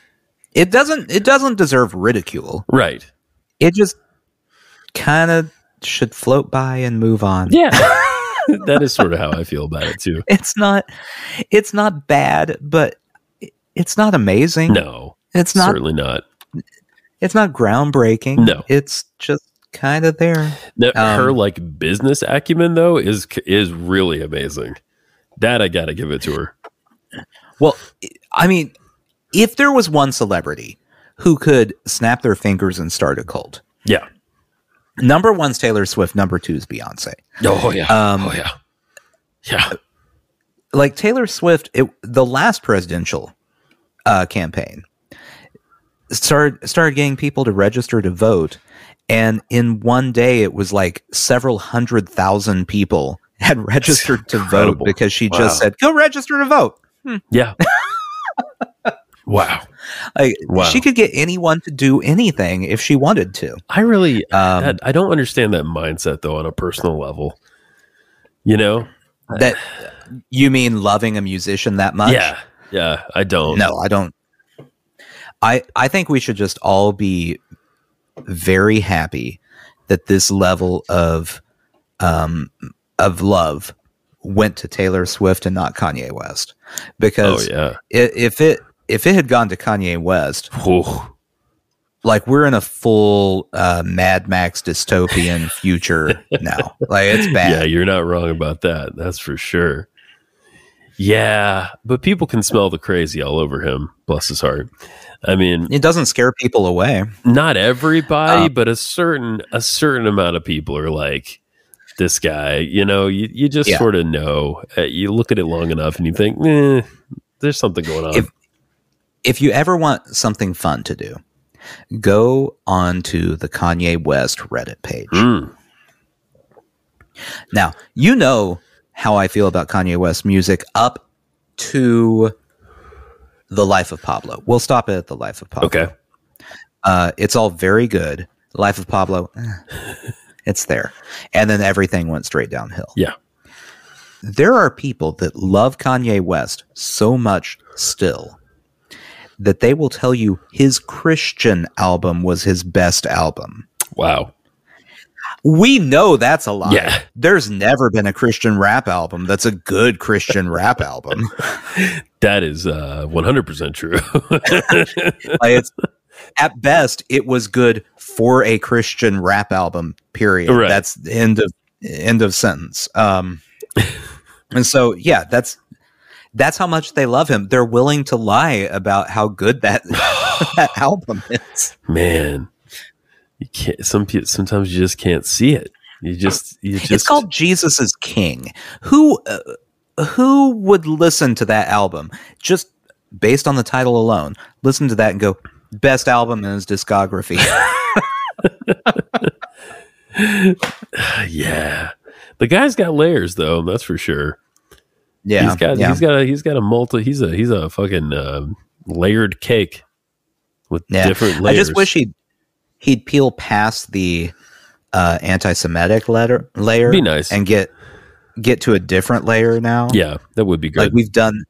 It doesn't deserve ridicule. Right. It just kind of should float by and move on. Yeah. That is sort of how I feel about it too. It's not bad, but it's not amazing. No. It's not. Certainly not. It's not groundbreaking. No. It's just kind of there. No, her like business acumen though is really amazing. That I got to give it to her. Well, I mean, if there was one celebrity who could snap their fingers and start a cult, Yeah. number one's Taylor Swift, number two is Beyonce. Oh yeah. Yeah. Like Taylor Swift, the last presidential campaign started getting people to register to vote, and in one day it was like several 100,000 people had registered to vote because she just said, "Go register to vote." Yeah. Wow. She could get anyone to do anything if she wanted to. I really, I don't understand that mindset though on a personal level. You know, That you mean loving a musician that much? Yeah. I don't. No, I don't. I think we should just all be very happy that this level of love went to Taylor Swift and not Kanye West. Because if it had gone to Kanye West, like we're in a full Mad Max dystopian future now. Like it's bad. Yeah, you're not wrong about that. That's for sure. Yeah, but people can smell the crazy all over him. Bless his heart. I mean, It doesn't scare people away. not everybody, but a certain amount of people are like, this guy. You know, you just sort of know. You look at it long enough, and you think, there's something going on. If you ever want something fun to do, go on to the Kanye West Reddit page. Now, you know how I feel about Kanye West music up to The Life of Pablo. We'll stop it at The Life of Pablo. Okay. It's all very good. Life of Pablo, it's there. And then everything went straight downhill. Yeah. There are people that love Kanye West so much still that they will tell you his Christian album was his best album. Wow. We know that's a lie. Yeah. There's never been a Christian rap album that's a good Christian rap album. That is 100% true. It's at best it was good for a Christian rap album. Period. Right. That's the end of sentence. And so yeah, that's how much they love him. They're willing to lie about how good that that album is. Man, you can't. Sometimes you just can't see it. You just. It's called Jesus is King. Who would listen to that album just based on the title alone? Listen to that and go, best album in his discography. Yeah, the guy's got layers though. That's for sure. Yeah, he's got a multi. He's a fucking layered cake with different layers. I just wish he'd peel past the anti-Semitic layer. Be nice and get to a different layer now. Yeah, that would be good. Like we've done.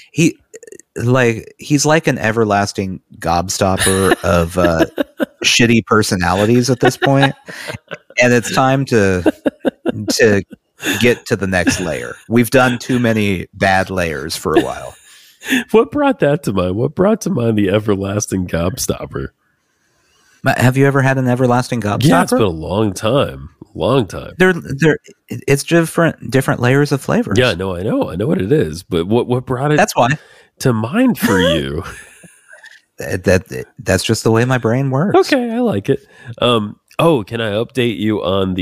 He's like an everlasting gobstopper of shitty personalities at this point, and it's time to get to the next layer. We've done too many bad layers for a while. What brought that to mind? What brought to mind the everlasting gobstopper? Have you ever had an everlasting gobstopper? Yeah, it's been a long time. Long time. It's different layers of flavors. Yeah, no, I know what it is. But what brought it? That's why to mind for you. That's just the way my brain works. Okay, I like it. Can I update you on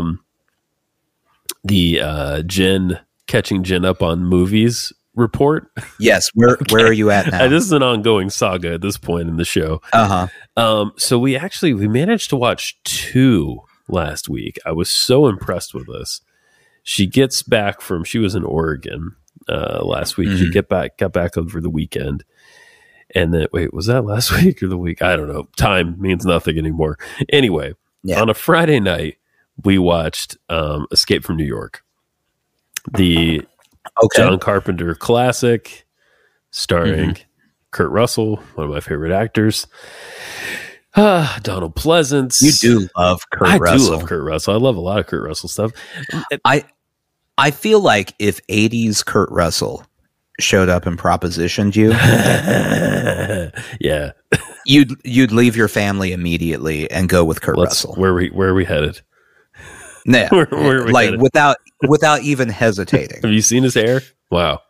the Jen catching Jen up on movies report? Yes. Where are you at now? This is an ongoing saga at this point in the show. So we managed to watch 2 last week. I was so impressed with this. She gets back she was in Oregon last week. Mm-hmm. She got back over the weekend. And then, wait, was that last week or the week? I don't know. Time means nothing anymore. Anyway, on a Friday night, we watched Escape from New York, the John Carpenter classic, starring Kurt Russell, one of my favorite actors. Donald Pleasance. You do love Kurt Russell. I do love Kurt Russell. I love a lot of Kurt Russell stuff. I feel like if 80s Kurt Russell showed up and propositioned you, yeah, you'd leave your family immediately and go with Kurt Russell. Where are we headed? Nah, where are we headed? without even hesitating. Have you seen his hair? Wow.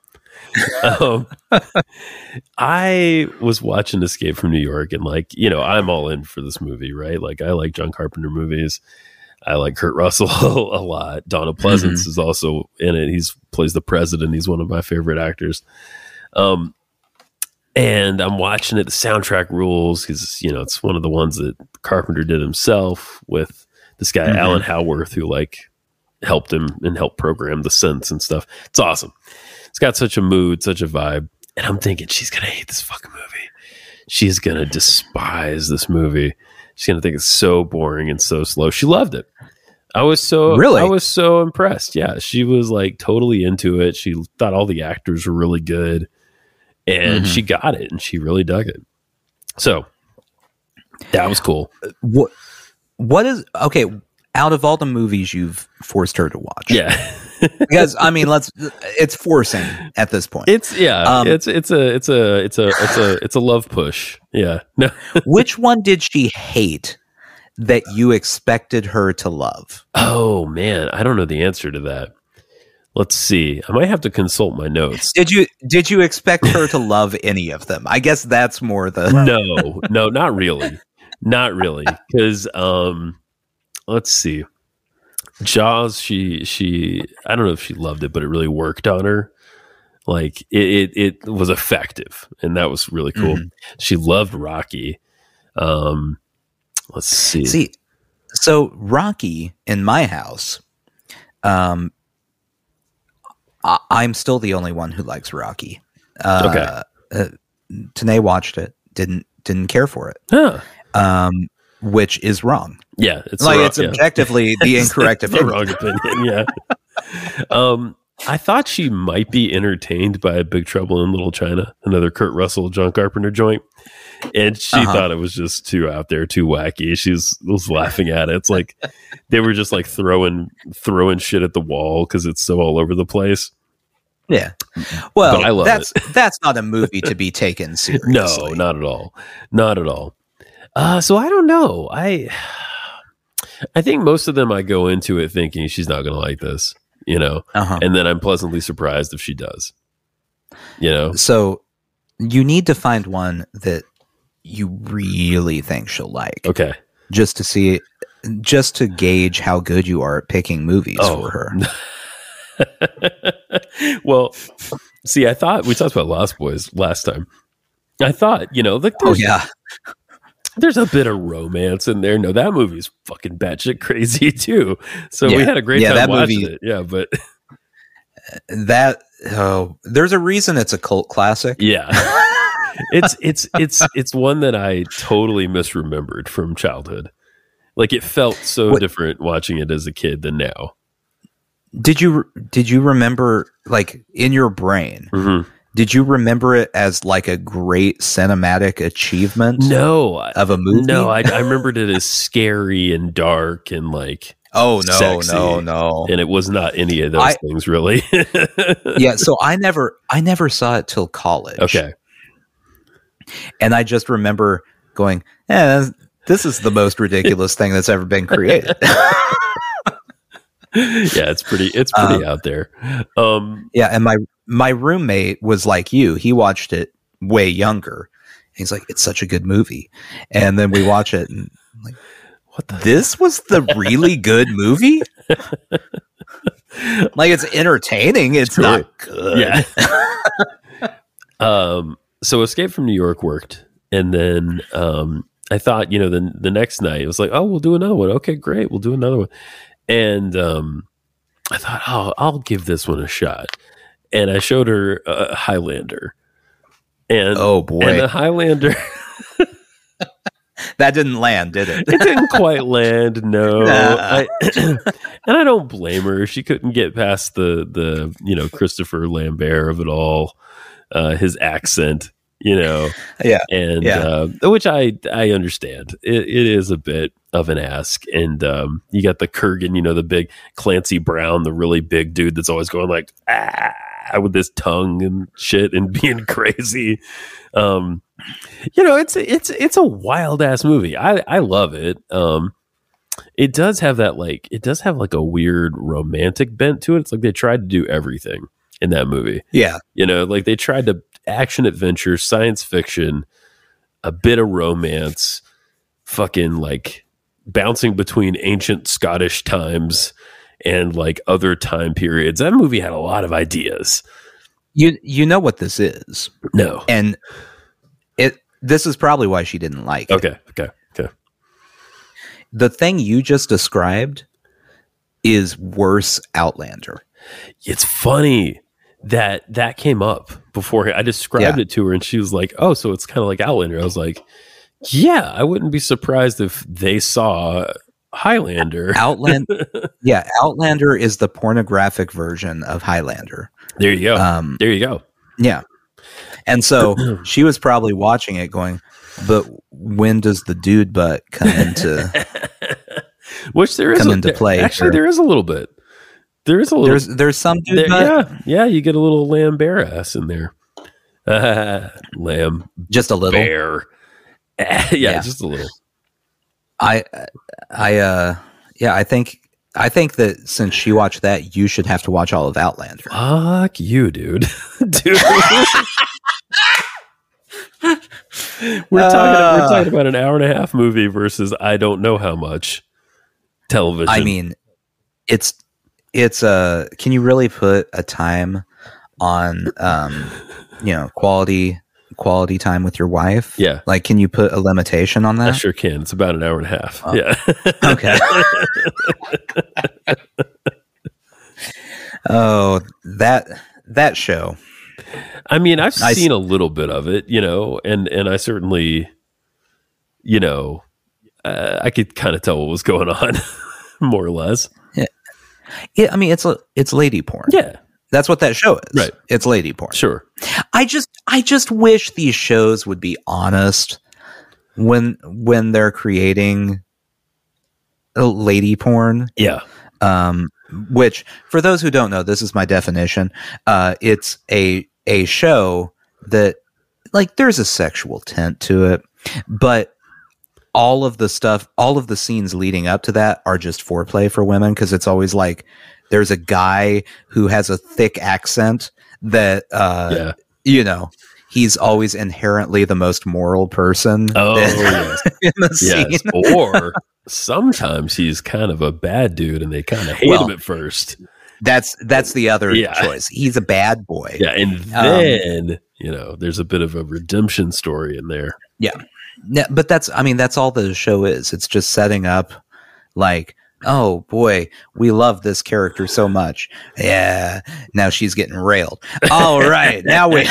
I was watching Escape from New York, and I'm all in for this movie, right? Like, I like John Carpenter movies. I like Kurt Russell a lot. Donald Pleasance is also in it. He plays the president. He's one of my favorite actors. And I'm watching it. The soundtrack rules because it's one of the ones that Carpenter did himself with this guy Alan Howarth, who helped him and helped program the synths and stuff. It's awesome. It's got such a mood, such a vibe. And I'm thinking, she's going to hate this fucking movie. She's going to despise this movie. She's going to think it's so boring and so slow. She loved it. I was so impressed. Yeah. She was totally into it. She thought all the actors were really good and she got it and she really dug it. So that was cool. What is, okay, out of all the movies you've forced her to watch. Yeah. Because it's forcing at this point. It's a love push. Yeah. No. Which one did she hate that you expected her to love? Oh man, I don't know the answer to that. Let's see. I might have to consult my notes. Did you expect her to love any of them? I guess that's more the No, not really. Not really. Because let's see. Jaws, she I don't know if she loved it, but it really worked on her. It was effective, and that was really cool. She loved Rocky. Let's see. So Rocky in my house, I'm still the only one who likes Rocky. Okay. Tanae watched it, didn't care for it. Huh. Which is wrong. Yeah, it's objectively the incorrect opinion. The wrong opinion. Yeah. I thought she might be entertained by Big Trouble in Little China, another Kurt Russell, John Carpenter joint, and she thought it was just too out there, too wacky. She was laughing at it. It's like they were just throwing shit at the wall because it's so all over the place. Yeah. Well, but I love that's not a movie to be taken seriously. No, not at all. Not at all. So I don't know. I think most of them I go into it thinking she's not going to like this, and then I'm pleasantly surprised if she does, So you need to find one that you really think she'll like. Okay. Just to gauge how good you are at picking movies for her. Well, see, I thought we talked about Lost Boys last time. I thought, there's a bit of romance in there. No, that movie's fucking batshit crazy too. So we had a great time watching it. Yeah, but there's a reason it's a cult classic. Yeah. It's one that I totally misremembered from childhood. It felt so different watching it as a kid than now. Did you remember in your brain? Mm-hmm. Did you remember it as a great cinematic achievement? No, of a movie. No, I remembered it as scary and dark and sexy. No, and it was not any of those things really. Yeah, so I never saw it till college. Okay, and I just remember going, this is the most ridiculous thing that's ever been created. Yeah, it's pretty out there. Yeah, and my roommate was like you. He watched it way younger. He's like, it's such a good movie. And then we watch it and I'm like, this was the really good movie? It's entertaining. It's not good. Yeah. So Escape from New York worked. And then I thought, the next night it was like, oh, we'll do another one. Okay, great. We'll do another one. And I thought, I'll give this one a shot. And I showed her Highlander. And oh boy, and the Highlander that didn't land, did it? It didn't quite land. No, and I don't blame her. She couldn't get past the Christopher Lambert of it all, his accent. you know, Yeah. and Yeah. which I understand. It is a bit of an ask, and you got the Kurgan, you know, the big Clancy Brown, the really big dude that's always going like with his tongue and shit and being crazy. You know, it's a wild ass movie. I love it. It does have that like a weird romantic bent to it. It's like they tried to do everything in that movie. Yeah. You know, like they tried to action adventure, science fiction, a bit of romance, fucking like bouncing between ancient Scottish times and like other time periods. That movie had a lot of ideas. You know what this is. No. And this is probably why she didn't like it. Okay. The thing you just described is worse Outlander. It's funny that came up before I described it to her, and she was like, "Oh, so it's kind of like Outlander." I was like, "Yeah, I wouldn't be surprised if they saw Highlander." Outlander is the pornographic version of Highlander. There you go. There you go. Yeah. And so she was probably watching it going, but when does the dude butt come into which there is come into play? Actually, there is a little bit. There is a little. There's some dude butt. Yeah. You get a little lamb bear ass in there. Lamb, just a little bear. Yeah, just a little. I think that since she watched that, you should have to watch all of Outlander. Fuck you, dude. Dude. We're talking about an hour and a half movie versus I don't know how much television. I mean, it's can you really put a time on quality time with your wife? Yeah. Like, can you put a limitation on that? I sure can. It's about an hour and a half. Oh. Yeah. Okay. Oh, that show. I mean, I've seen a little bit of it, you know, and I certainly, you know, I could kind of tell what was going on, more or less. Yeah, I mean, it's lady porn. Yeah, that's what that show is. Right, it's lady porn. Sure. I just wish these shows would be honest when they're creating lady porn. Yeah. Which, for those who don't know, this is my definition. It's a show that, like, there's a sexual tint to it, but all of the scenes leading up to that are just foreplay for women, because it's always like there's a guy who has a thick accent that, you know, he's always inherently the most moral person. Oh, yes. In the scene. Yes. Or sometimes he's kind of a bad dude and they kind of hate him at first. That's the other choice. He's a bad boy. Yeah. And then, you know, there's a bit of a redemption story in there. Yeah. Yeah, but that's all the show is. It's just setting up, like, oh boy, we love this character so much. Yeah, now she's getting railed. All right, now we.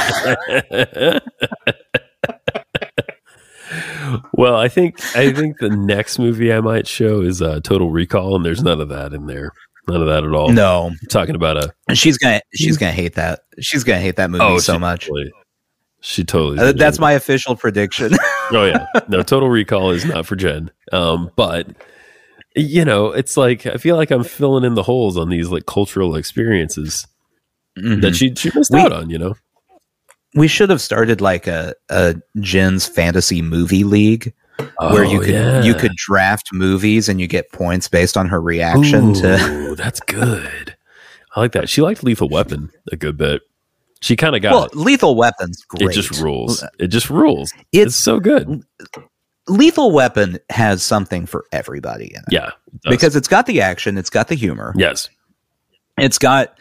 Well, I think the next movie I might show is Total Recall, and there's none of that in there. None of that at all. No, I'm talking about she's gonna hate that. She's gonna hate that movie so much. She totally. That's my official prediction. Oh yeah, no, Total Recall is not for Jen. But you know, it's like I feel like I'm filling in the holes on these like cultural experiences that she missed out on. You know, we should have started like a Jen's fantasy movie league where you could draft movies and you get points based on her reaction to. That's good. I like that. She liked Lethal Weapon a good bit. She kind of got Lethal Weapon's great. It just rules. It's so good. Lethal Weapon has something for everybody in it. Yeah. Because it's got the action, it's got the humor. Yes. It's got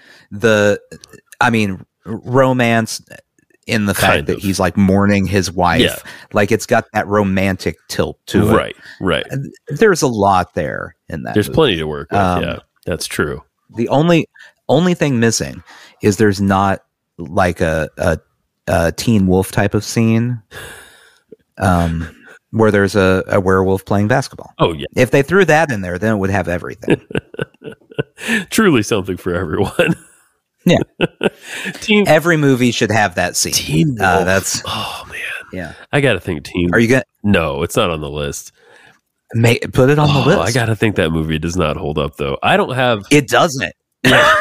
romance in the fact that he's like mourning his wife. Yeah. Like, it's got that romantic tilt to it. Right. There's a lot there in that. There's plenty to work with. Yeah, that's true. The only thing missing is there's not like a Teen Wolf type of scene where there's a werewolf playing basketball. Oh yeah. If they threw that in there, then it would have everything. Truly something for everyone. Yeah. Every movie should have that scene. Teen Wolf. Oh man. Yeah. I got to think Teen. Are you gonna No, it's not on the list. put it on the list? I got to think that movie does not hold up, though. I don't have. It doesn't. Yeah.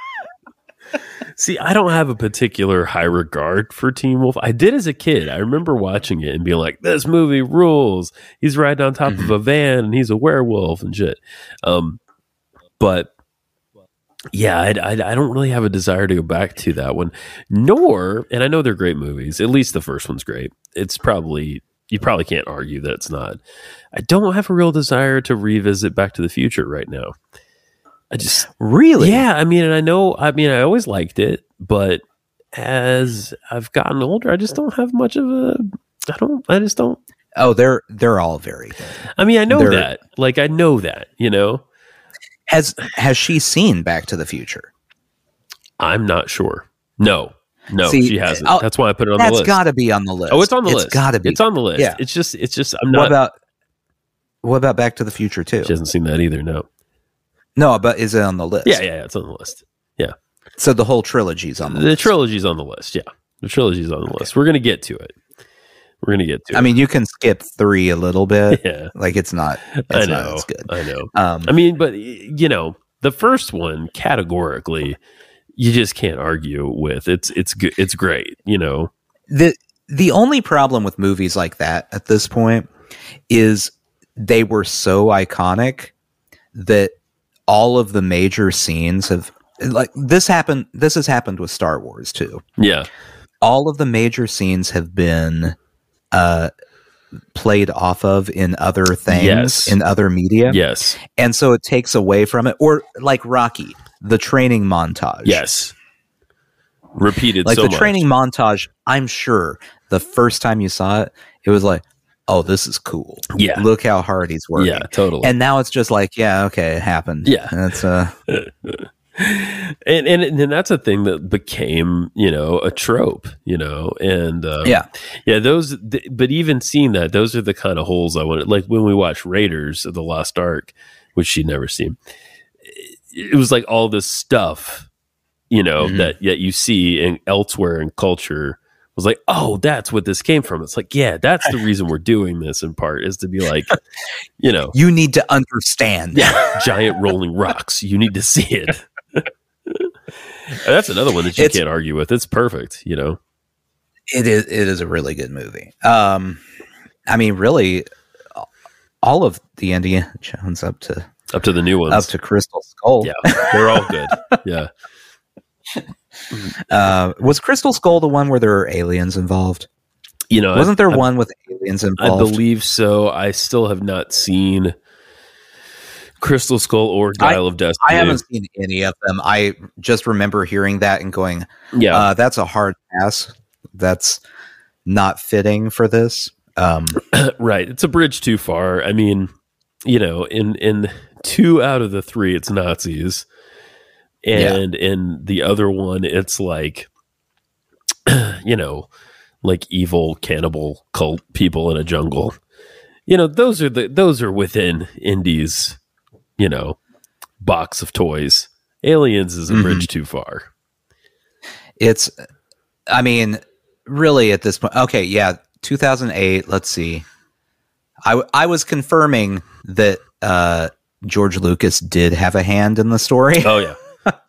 See, I don't have a particular high regard for Teen Wolf. I did as a kid. I remember watching it and being like, "This movie rules." He's riding on top of a van and he's a werewolf and shit. But yeah, I don't really have a desire to go back to that one. Nor, and I know they're great movies. At least the first one's great. It's probably you probably can't argue that it's not. I don't have a real desire to revisit Back to the Future right now. I just Really? yeah, I mean, and I always liked it, but as I've gotten older, I just don't have much of a I just don't. Oh, they're all very good. I mean, I know They're- that. Like I know that, you know. Has she seen Back to the Future? I'm not sure. No, See, she hasn't. I'll- That's why I put it on the That's list. got to be on the list. Oh, it's on the list. It's got to be. It's on the list. Yeah. It's just I'm not. What about Back to the Future 2? She hasn't seen that either. No. No, but is it on the list? Yeah, it's on the list. Yeah. So the whole trilogy's on the The list. trilogy's on the list. Yeah. The trilogy's on the list. We're going to get to it. I mean, you can skip 3 a little bit. Yeah. Like it's not. I It's know. not as good. I know. Um, I mean, but you know, the first one categorically, you just can't argue with. It's good. It's great. You know. the only problem with movies like that at this point is they were so iconic that all of the major scenes have like this has happened with Star Wars too. Yeah. All of the major scenes have been played off of in other things, Yes. in other media. Yes. And so it takes away from it. Or like Rocky, the training montage. Yes. Repeated Like so the much. training montage, I'm sure the first time you saw it, it was like, oh, this is cool. Yeah. Look how hard he's working. Yeah, totally. And now it's just like, yeah, okay, it happened. Yeah. That's and that's a thing that became, you know, a trope, you know, and but even seeing that, those are the kind of holes I wanted. Like when we watched Raiders of the Lost Ark, which she'd never seen, it was like all this stuff, you know, that yet you see in elsewhere in culture was like, oh, that's what this came from. It's like, yeah, that's the reason we're doing this in part is to be like, you know, you need to understand. yeah, giant rolling rocks. You need to see it. That's another one that you can't argue with. It's perfect, you know. It is a really good movie. I mean, really, all of the Indiana Jones up to the new ones, up to Crystal Skull. Yeah, they're all good. Yeah. Was Crystal Skull the one where there were aliens involved? You know, wasn't there one with aliens involved? I believe so. I still have not seen Crystal Skull or Dial of Destiny. I haven't seen any of them. I just remember hearing that and going, yeah, that's a hard pass. That's not fitting for this. Right. It's a bridge too far. I mean, you know, in 2 out of the 3, it's Nazis. And in the other one, it's like, you know, like evil cannibal cult people in a jungle. You know, those are within Indy's, you know, box of toys. Aliens is a bridge too far. It's, I mean, really at this point, okay, yeah, 2008. Let's see. I was confirming that George Lucas did have a hand in the story. Oh yeah.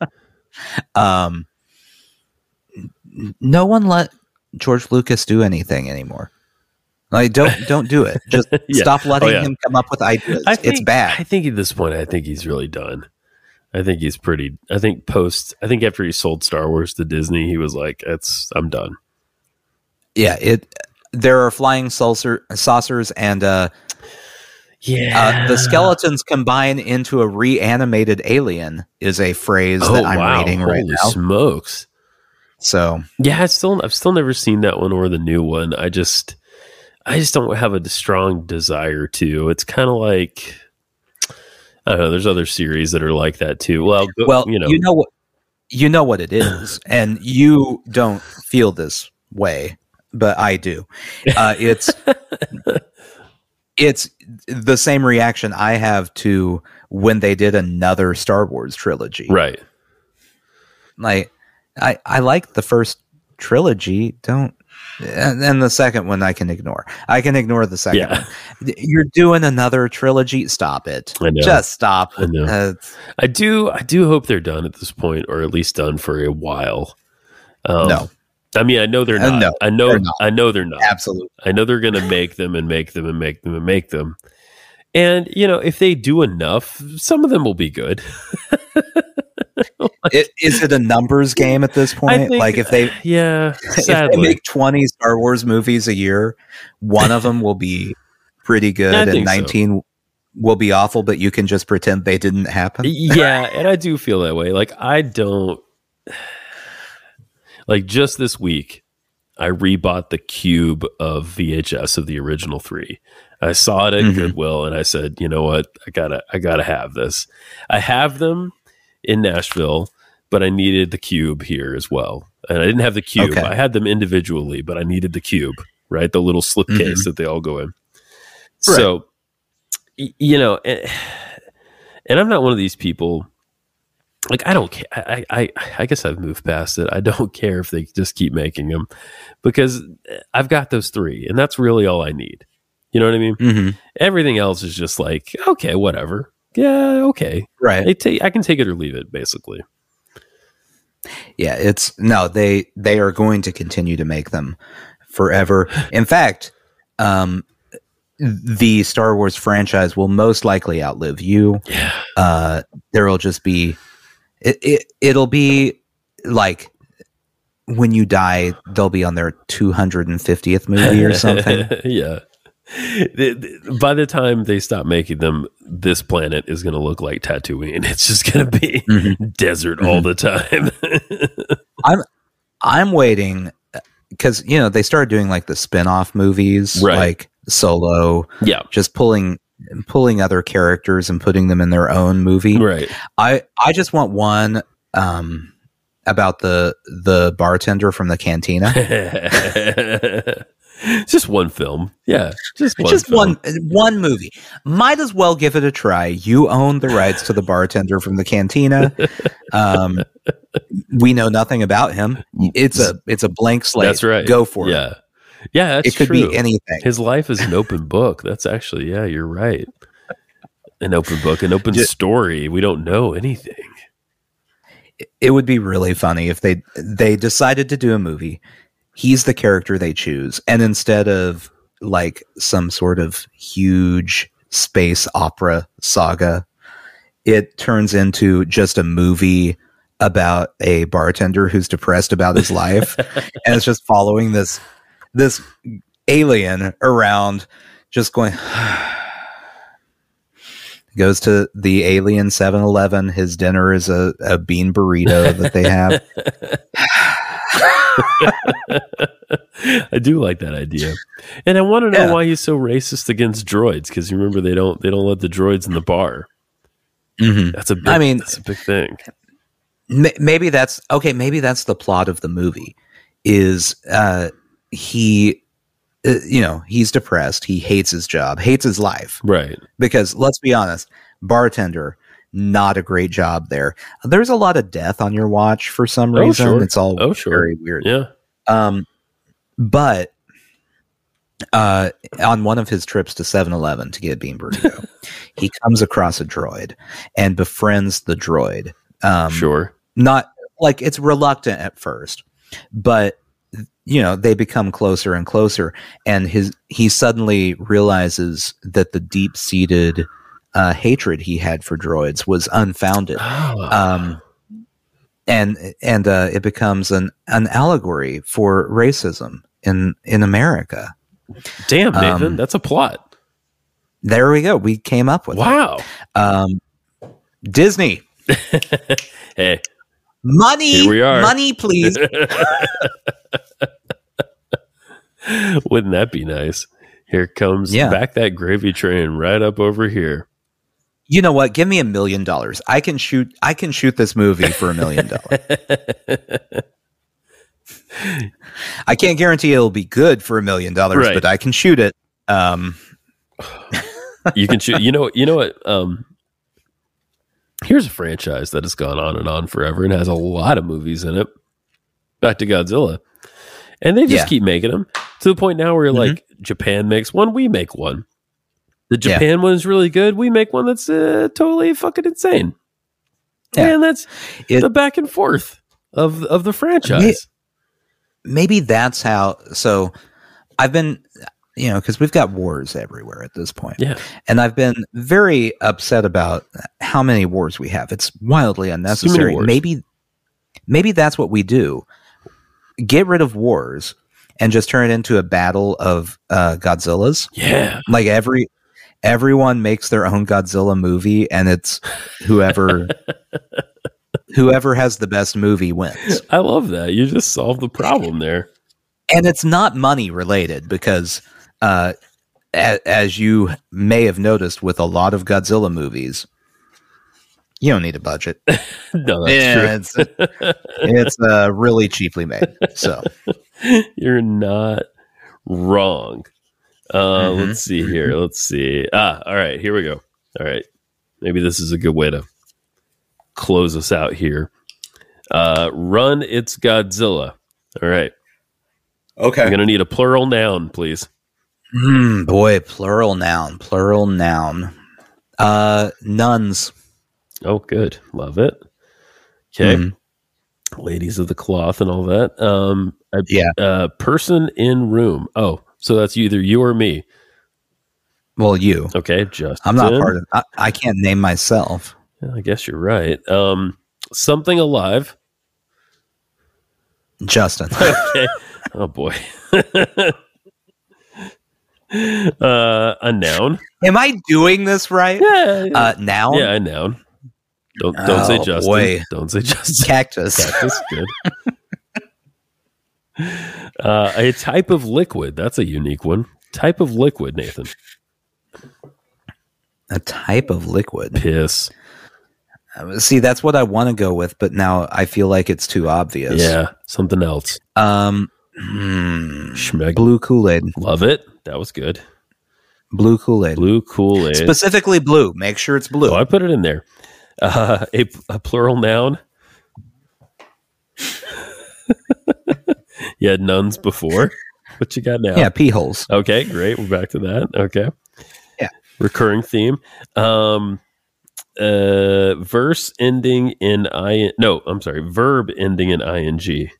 No one let George Lucas do anything anymore. Like, don't do it. Just stop letting him come up with ideas. It's bad. I think at this point, I think he's really done. I think he's pretty. I think after he sold Star Wars to Disney, he was like, I'm done. Yeah, there are flying saucers and the skeletons combine into a reanimated alien is a phrase that I'm reading right now. Holy smokes! So yeah, I've still never seen that one or the new one. I just don't have a strong desire to. It's kind of like, I don't know. There's other series that are like that too. Well, you know what it is, and you don't feel this way, but I do. It's the same reaction I have to when they did another Star Wars trilogy. Right. Like, I like the first trilogy. Don't And the second one I can ignore. I can ignore the second Yeah. one. You're doing another trilogy. Stop it. I know. Just stop. I know. I do hope they're done at this point, or at least done for a while. No. I mean, I know they're not. No, I know they're not. I know they're not. Absolutely. I know they're going to make them and make them and make them and make them. And, if they do enough, some of them will be good. Is it a numbers game at this point? think- Like if they sadly. make 20 Star Wars movies a year, one of them will be pretty good I and think so. 19 will be awful, but you can just pretend they didn't happen. Yeah, and I do feel that way. Like, I don't. Like, just this week, I rebought the cube of VHS of the original 3. I saw it at Goodwill, and I said, you know what? I gotta have this. I have them in Nashville, but I needed the cube here as well. And I didn't have the cube. Okay. I had them individually, but I needed the cube, right? The little slipcase that they all go in. Right. So, and I'm not one of these people. Like, I don't care. I guess I've moved past it. I don't care if they just keep making them, because I've got those 3, and that's really all I need. You know what I mean? Mm-hmm. Everything else is just like, okay, whatever. Yeah, okay. Right. I can take it or leave it, basically. Yeah, they are going to continue to make them forever. In fact, the Star Wars franchise will most likely outlive you. Yeah. There will just be it'll be like when you die, they'll be on their 250th movie or something. Yeah. By the time they stop making them, this planet is going to look like Tatooine. It's just going to be desert all the time. I'm waiting because they started doing like the spin-off movies, Right. like Solo, Yeah. just pulling other characters and putting them in their own movie. Right. I just want one about the bartender from the cantina. Just one film. Yeah. Just One movie. Might as well give it a try. You own the rights to the bartender from the cantina. We know nothing about him. It's a blank slate. That's right. Go for it. Yeah. Yeah, that's It could true. be anything. His life is an open book. That's actually, yeah, you're right. An open book, an open story. We don't know anything. It would be really funny if they decided to do a movie. He's the character they choose, and instead of like some sort of huge space opera saga, it turns into just a movie about a bartender who's depressed about his life, and it's just following this alien around, just going. Goes to the alien 7-Eleven. His dinner is a bean burrito that they have. I do like that idea, and I want to know why he's so racist against droids. Because you remember they don't let the droids in the bar. Mm-hmm. That's a big thing. Maybe that's okay. Maybe that's the plot of the movie. Is he? He's depressed. He hates his job, hates his life. Right. Because let's be honest, bartender, not a great job there. There's a lot of death on your watch for some reason. Sure. It's all very weird. Yeah. But on one of his trips to 7-Eleven to get a bean burrito, he comes across a droid and befriends the droid. Sure. Not like it's reluctant at first, but they become closer and closer, and he suddenly realizes that the deep-seated hatred he had for droids was unfounded. Oh. And it becomes an allegory for racism in America. Damn, Nathan, that's a plot. There we go. We came up with Wow. it. Disney. Hey. Money. Here we are. Money, please. Wouldn't that be nice? Here comes back that gravy train right up over here. You know what? Give me $1 million. I can shoot this movie for $1 million. I can't guarantee it'll be good for $1 million, Right. but I can shoot it. You can shoot. You know what? Here's a franchise that has gone on and on forever and has a lot of movies in it. Back to Godzilla. And they just Yeah. keep making them to the point now where like Japan makes one, we make one. The Japan one is really good. We make one that's totally fucking insane. Yeah. And that's It- the back and forth of the franchise. Maybe that's how. So I've been, because we've got wars everywhere at this point. Yeah. And I've been very upset about how many wars we have. It's wildly unnecessary. wars. Maybe that's what we do. Get rid of wars and just turn it into a battle of Godzillas. Yeah. Like everyone makes their own Godzilla movie, and it's whoever has the best movie wins. I love that. You just solved the problem there. And it's not money related because, as you may have noticed with a lot of Godzilla movies, you don't need a budget. No, that's true. It's really cheaply made. So You're not wrong. Let's see here. Let's see. All right. Here we go. All right. Maybe this is a good way to close us out here. Run, it's Godzilla. All right. okay. I'm going to need a plural noun, please. Boy, plural noun. Nuns. Oh, good. Love it. Okay. Ladies of the cloth and all that. Person in room. Oh, so that's either you or me. Well, you. Okay, Justin. I'm not part of. I can't name myself. Yeah, I guess you're right. Something alive. Justin. Okay. Oh boy. A noun. Am I doing this right? Yeah. Noun. Yeah, a noun. Don't say Oh, Justin. boy. Don't say Justin. Cactus. That's good. A type of liquid. That's a unique one. Type of liquid, Nathan. A type of liquid. Piss. See, that's what I want to go with, but now I feel like it's too obvious. Yeah. Something else. Schmeg. Blue Kool-Aid. Love it. That was good. Blue Kool-Aid. Blue Kool-Aid. Specifically blue. Make sure it's blue. Oh, I put it in there. A plural noun. You had nuns before. What you got now? Yeah, pee holes. Okay, great. We're back to that. Okay. Yeah. Recurring theme. Verse ending in I. No, I'm sorry. Verb ending in ing.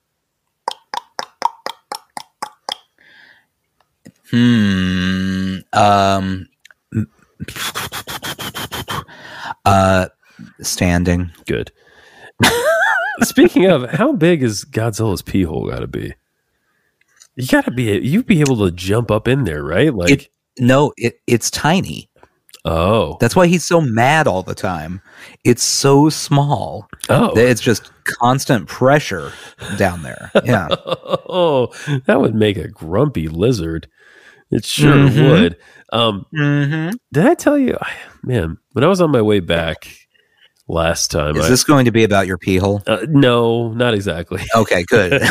Standing. Good. Speaking of, how big is Godzilla's pee hole got to be? You'd be able to jump up in there, right? Like, It's tiny. oh, That's why he's so mad all the time. It's so small. oh, It's just constant pressure down there. Yeah. oh, that would make a grumpy lizard. It sure Mhm. would. Mm-hmm. Did I tell you, man, when I was on my way back last time, Is this going to be about your pee hole? no, not exactly. Okay, good.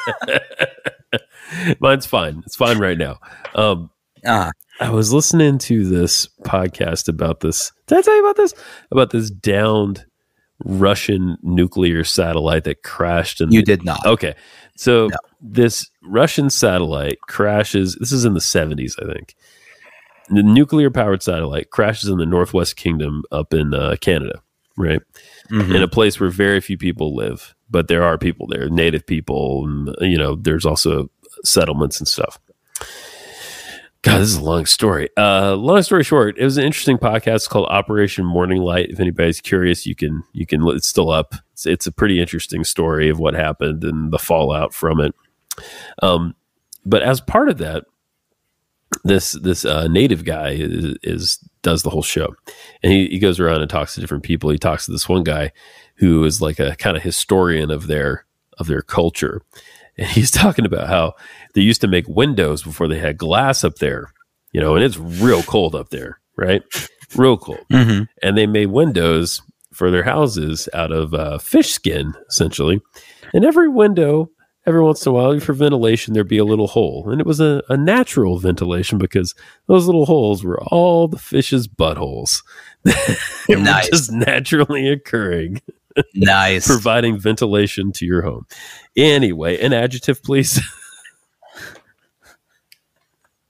Mine's fine. It's fine right now. I was listening to this podcast about this. Did I tell you about this? About this downed Russian nuclear satellite that crashed. You did not. Okay. So No. this Russian satellite crashes. This is in the 70s, I think. The nuclear powered satellite crashes in the Northwest Kingdom up in Canada, right? Mhm. In a place where very few people live, but there are people there, native people, and, there's also settlements and stuff. God, this is a long story. Long story short, it was an interesting podcast called Operation Morning Light. If anybody's curious, you can. It's still up. It's a pretty interesting story of what happened and the fallout from it. But as part of that, this native guy does the whole show, and he goes around and talks to different people. He talks to this one guy who is like a kind of historian of their culture. And he's talking about how they used to make windows before they had glass up there, and it's real cold up there, right? Real cold. Mhm. And they made windows for their houses out of fish skin, essentially. And every window, every once in a while, for ventilation, there'd be a little hole. And it was a natural ventilation because those little holes were all the fish's buttholes. They were Nice. just naturally occurring, Nice. providing ventilation to your home. Anyway, an adjective, please.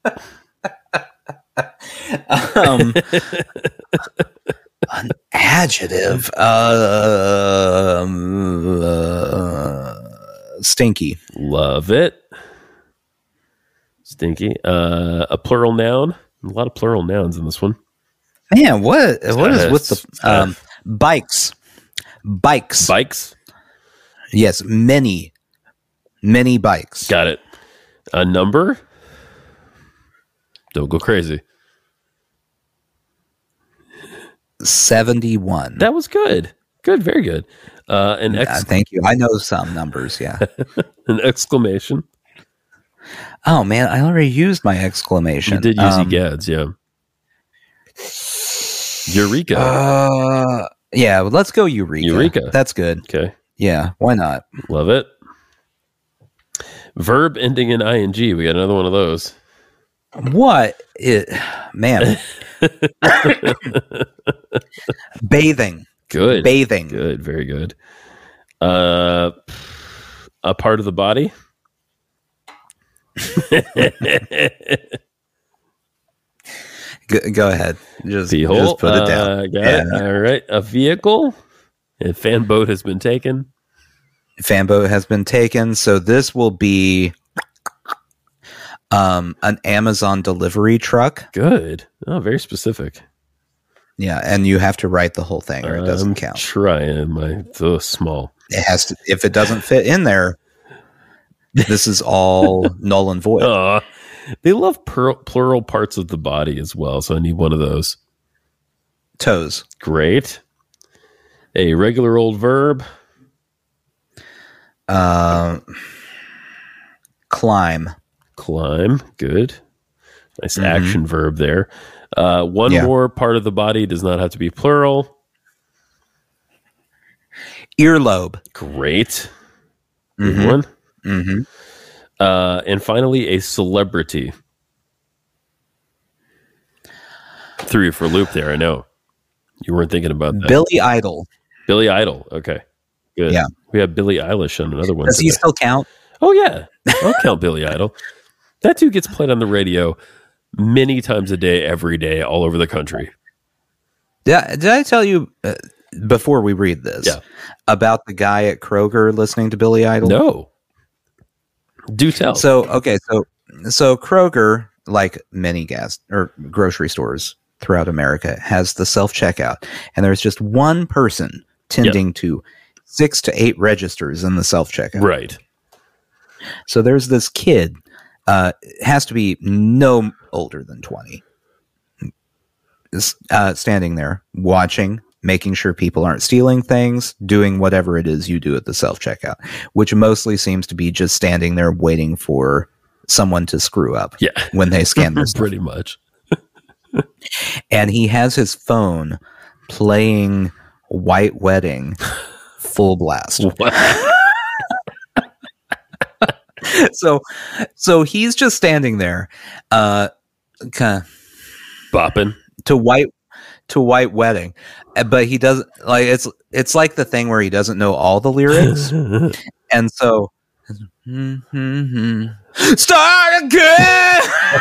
An adjective. Stinky. Love it. Stinky. A plural noun. A lot of plural nouns in this one. Man, what is with the bikes? Bikes. Bikes. Yes, many bikes. Got it. A number. Don't go crazy. 71. That was good. Good, very good. Thank you. I know some numbers, yeah. An exclamation. Oh, man, I already used my exclamation. You did use egads, yeah. Eureka. Yeah, well, let's go Eureka. Eureka. That's good. Okay. Yeah, why not? Love it. Verb ending in ing. We got another one of those. Man. Bathing. Good. Bathing. Good. Very good. A part of the body. Go ahead. Just Pee-hole. put it down. Got it. All right. A vehicle. A fan boat has been taken. Fan boat has been taken. So this will be an Amazon delivery truck. Good. Oh, very specific. Yeah, and you have to write the whole thing or it doesn't count. Trying my so small. It has to. If it doesn't fit in there, this is all null and void. They love plural parts of the body as well, so I need one of those. Toes. Great. A regular old verb. Climb. Climb. Good. Nice action verb there. One more part of the body does not have to be plural. Earlobe. Great. Good one. Mm-hmm. And finally, a celebrity. Threw you for a loop there, I know. You weren't thinking about that. Billy Idol. Billy Idol. Okay. Good. Yeah. We have Billie Eilish on another one. Does he still count? Oh, yeah. I'll count Billy Idol. That dude gets played on the radio many times a day, every day, all over the country. Did I tell you before we read this about the guy at Kroger listening to Billy Idol? No. Do tell. So Kroger, like many gas or grocery stores throughout America, has the self-checkout. And there's just one person tending to 6 to 8 registers in the self-checkout. Right. So there's this kid, has to be no older than 20, standing there watching, making sure people aren't stealing things, doing whatever it is you do at the self-checkout, which mostly seems to be just standing there waiting for someone to screw up when they scan their stuff. Pretty much. And he has his phone playing White Wedding full blast. So he's just standing there, kind of bopping to White Wedding, but he doesn't like it's like the thing where he doesn't know all the lyrics, and so start again,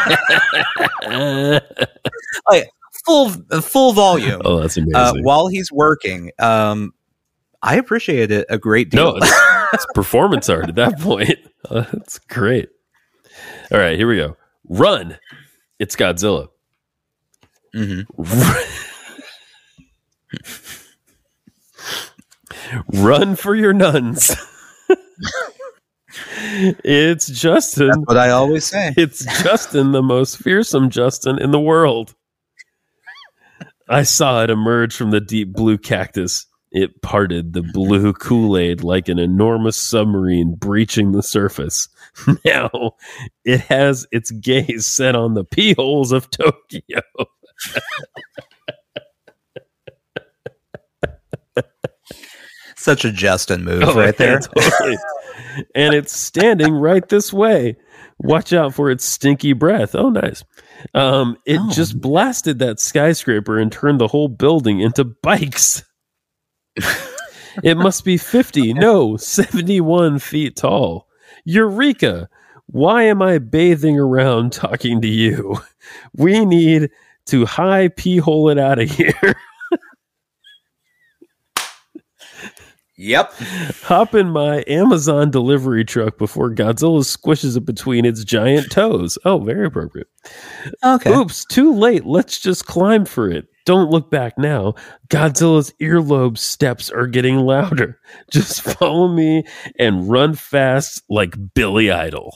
like full volume. Oh, that's amazing. While he's working, I appreciate it a great deal. No, it's performance art at that point. That's great. All right, here we go. Run. It's Godzilla. Run for your nuns. It's Justin. That's what I always say. It's Justin, the most fearsome Justin in the world. I saw it emerge from the deep blue cactus. It parted the blue Kool-Aid like an enormous submarine breaching the surface. Now it has its gaze set on the pee holes of Tokyo. Such a Justin move right there. Totally. And it's standing right this way. Watch out for its stinky breath. Oh, nice. It just blasted that skyscraper and turned the whole building into bikes. It must be 50, no, 71 feet tall. Eureka! Why am I bathing around talking to you? We need to high pee hole it out of here. Yep. Hop in my Amazon delivery truck before Godzilla squishes it between its giant toes. Oh, very appropriate. Okay. Oops, too late. Let's just climb for it. Don't look back now. Godzilla's earlobe steps are getting louder. Just follow me and run fast like Billy Idol.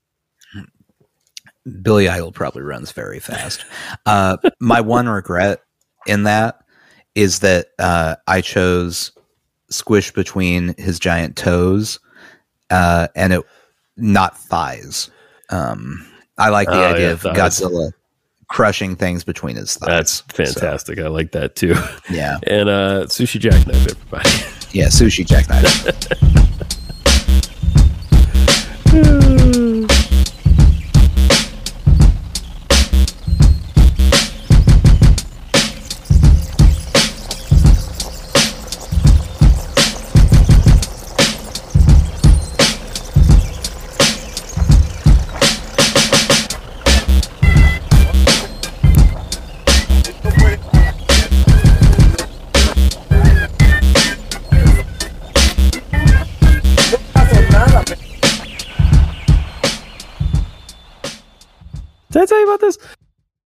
Billy Idol probably runs very fast. My one regret in that is that I chose squish between his giant toes and it not thighs. I like the idea of thighs. Godzilla crushing things between his thighs. That's fantastic. I like that too. Yeah. And Sushi Jackknife, everybody. Yeah, Sushi Jackknife. Did I tell you about this?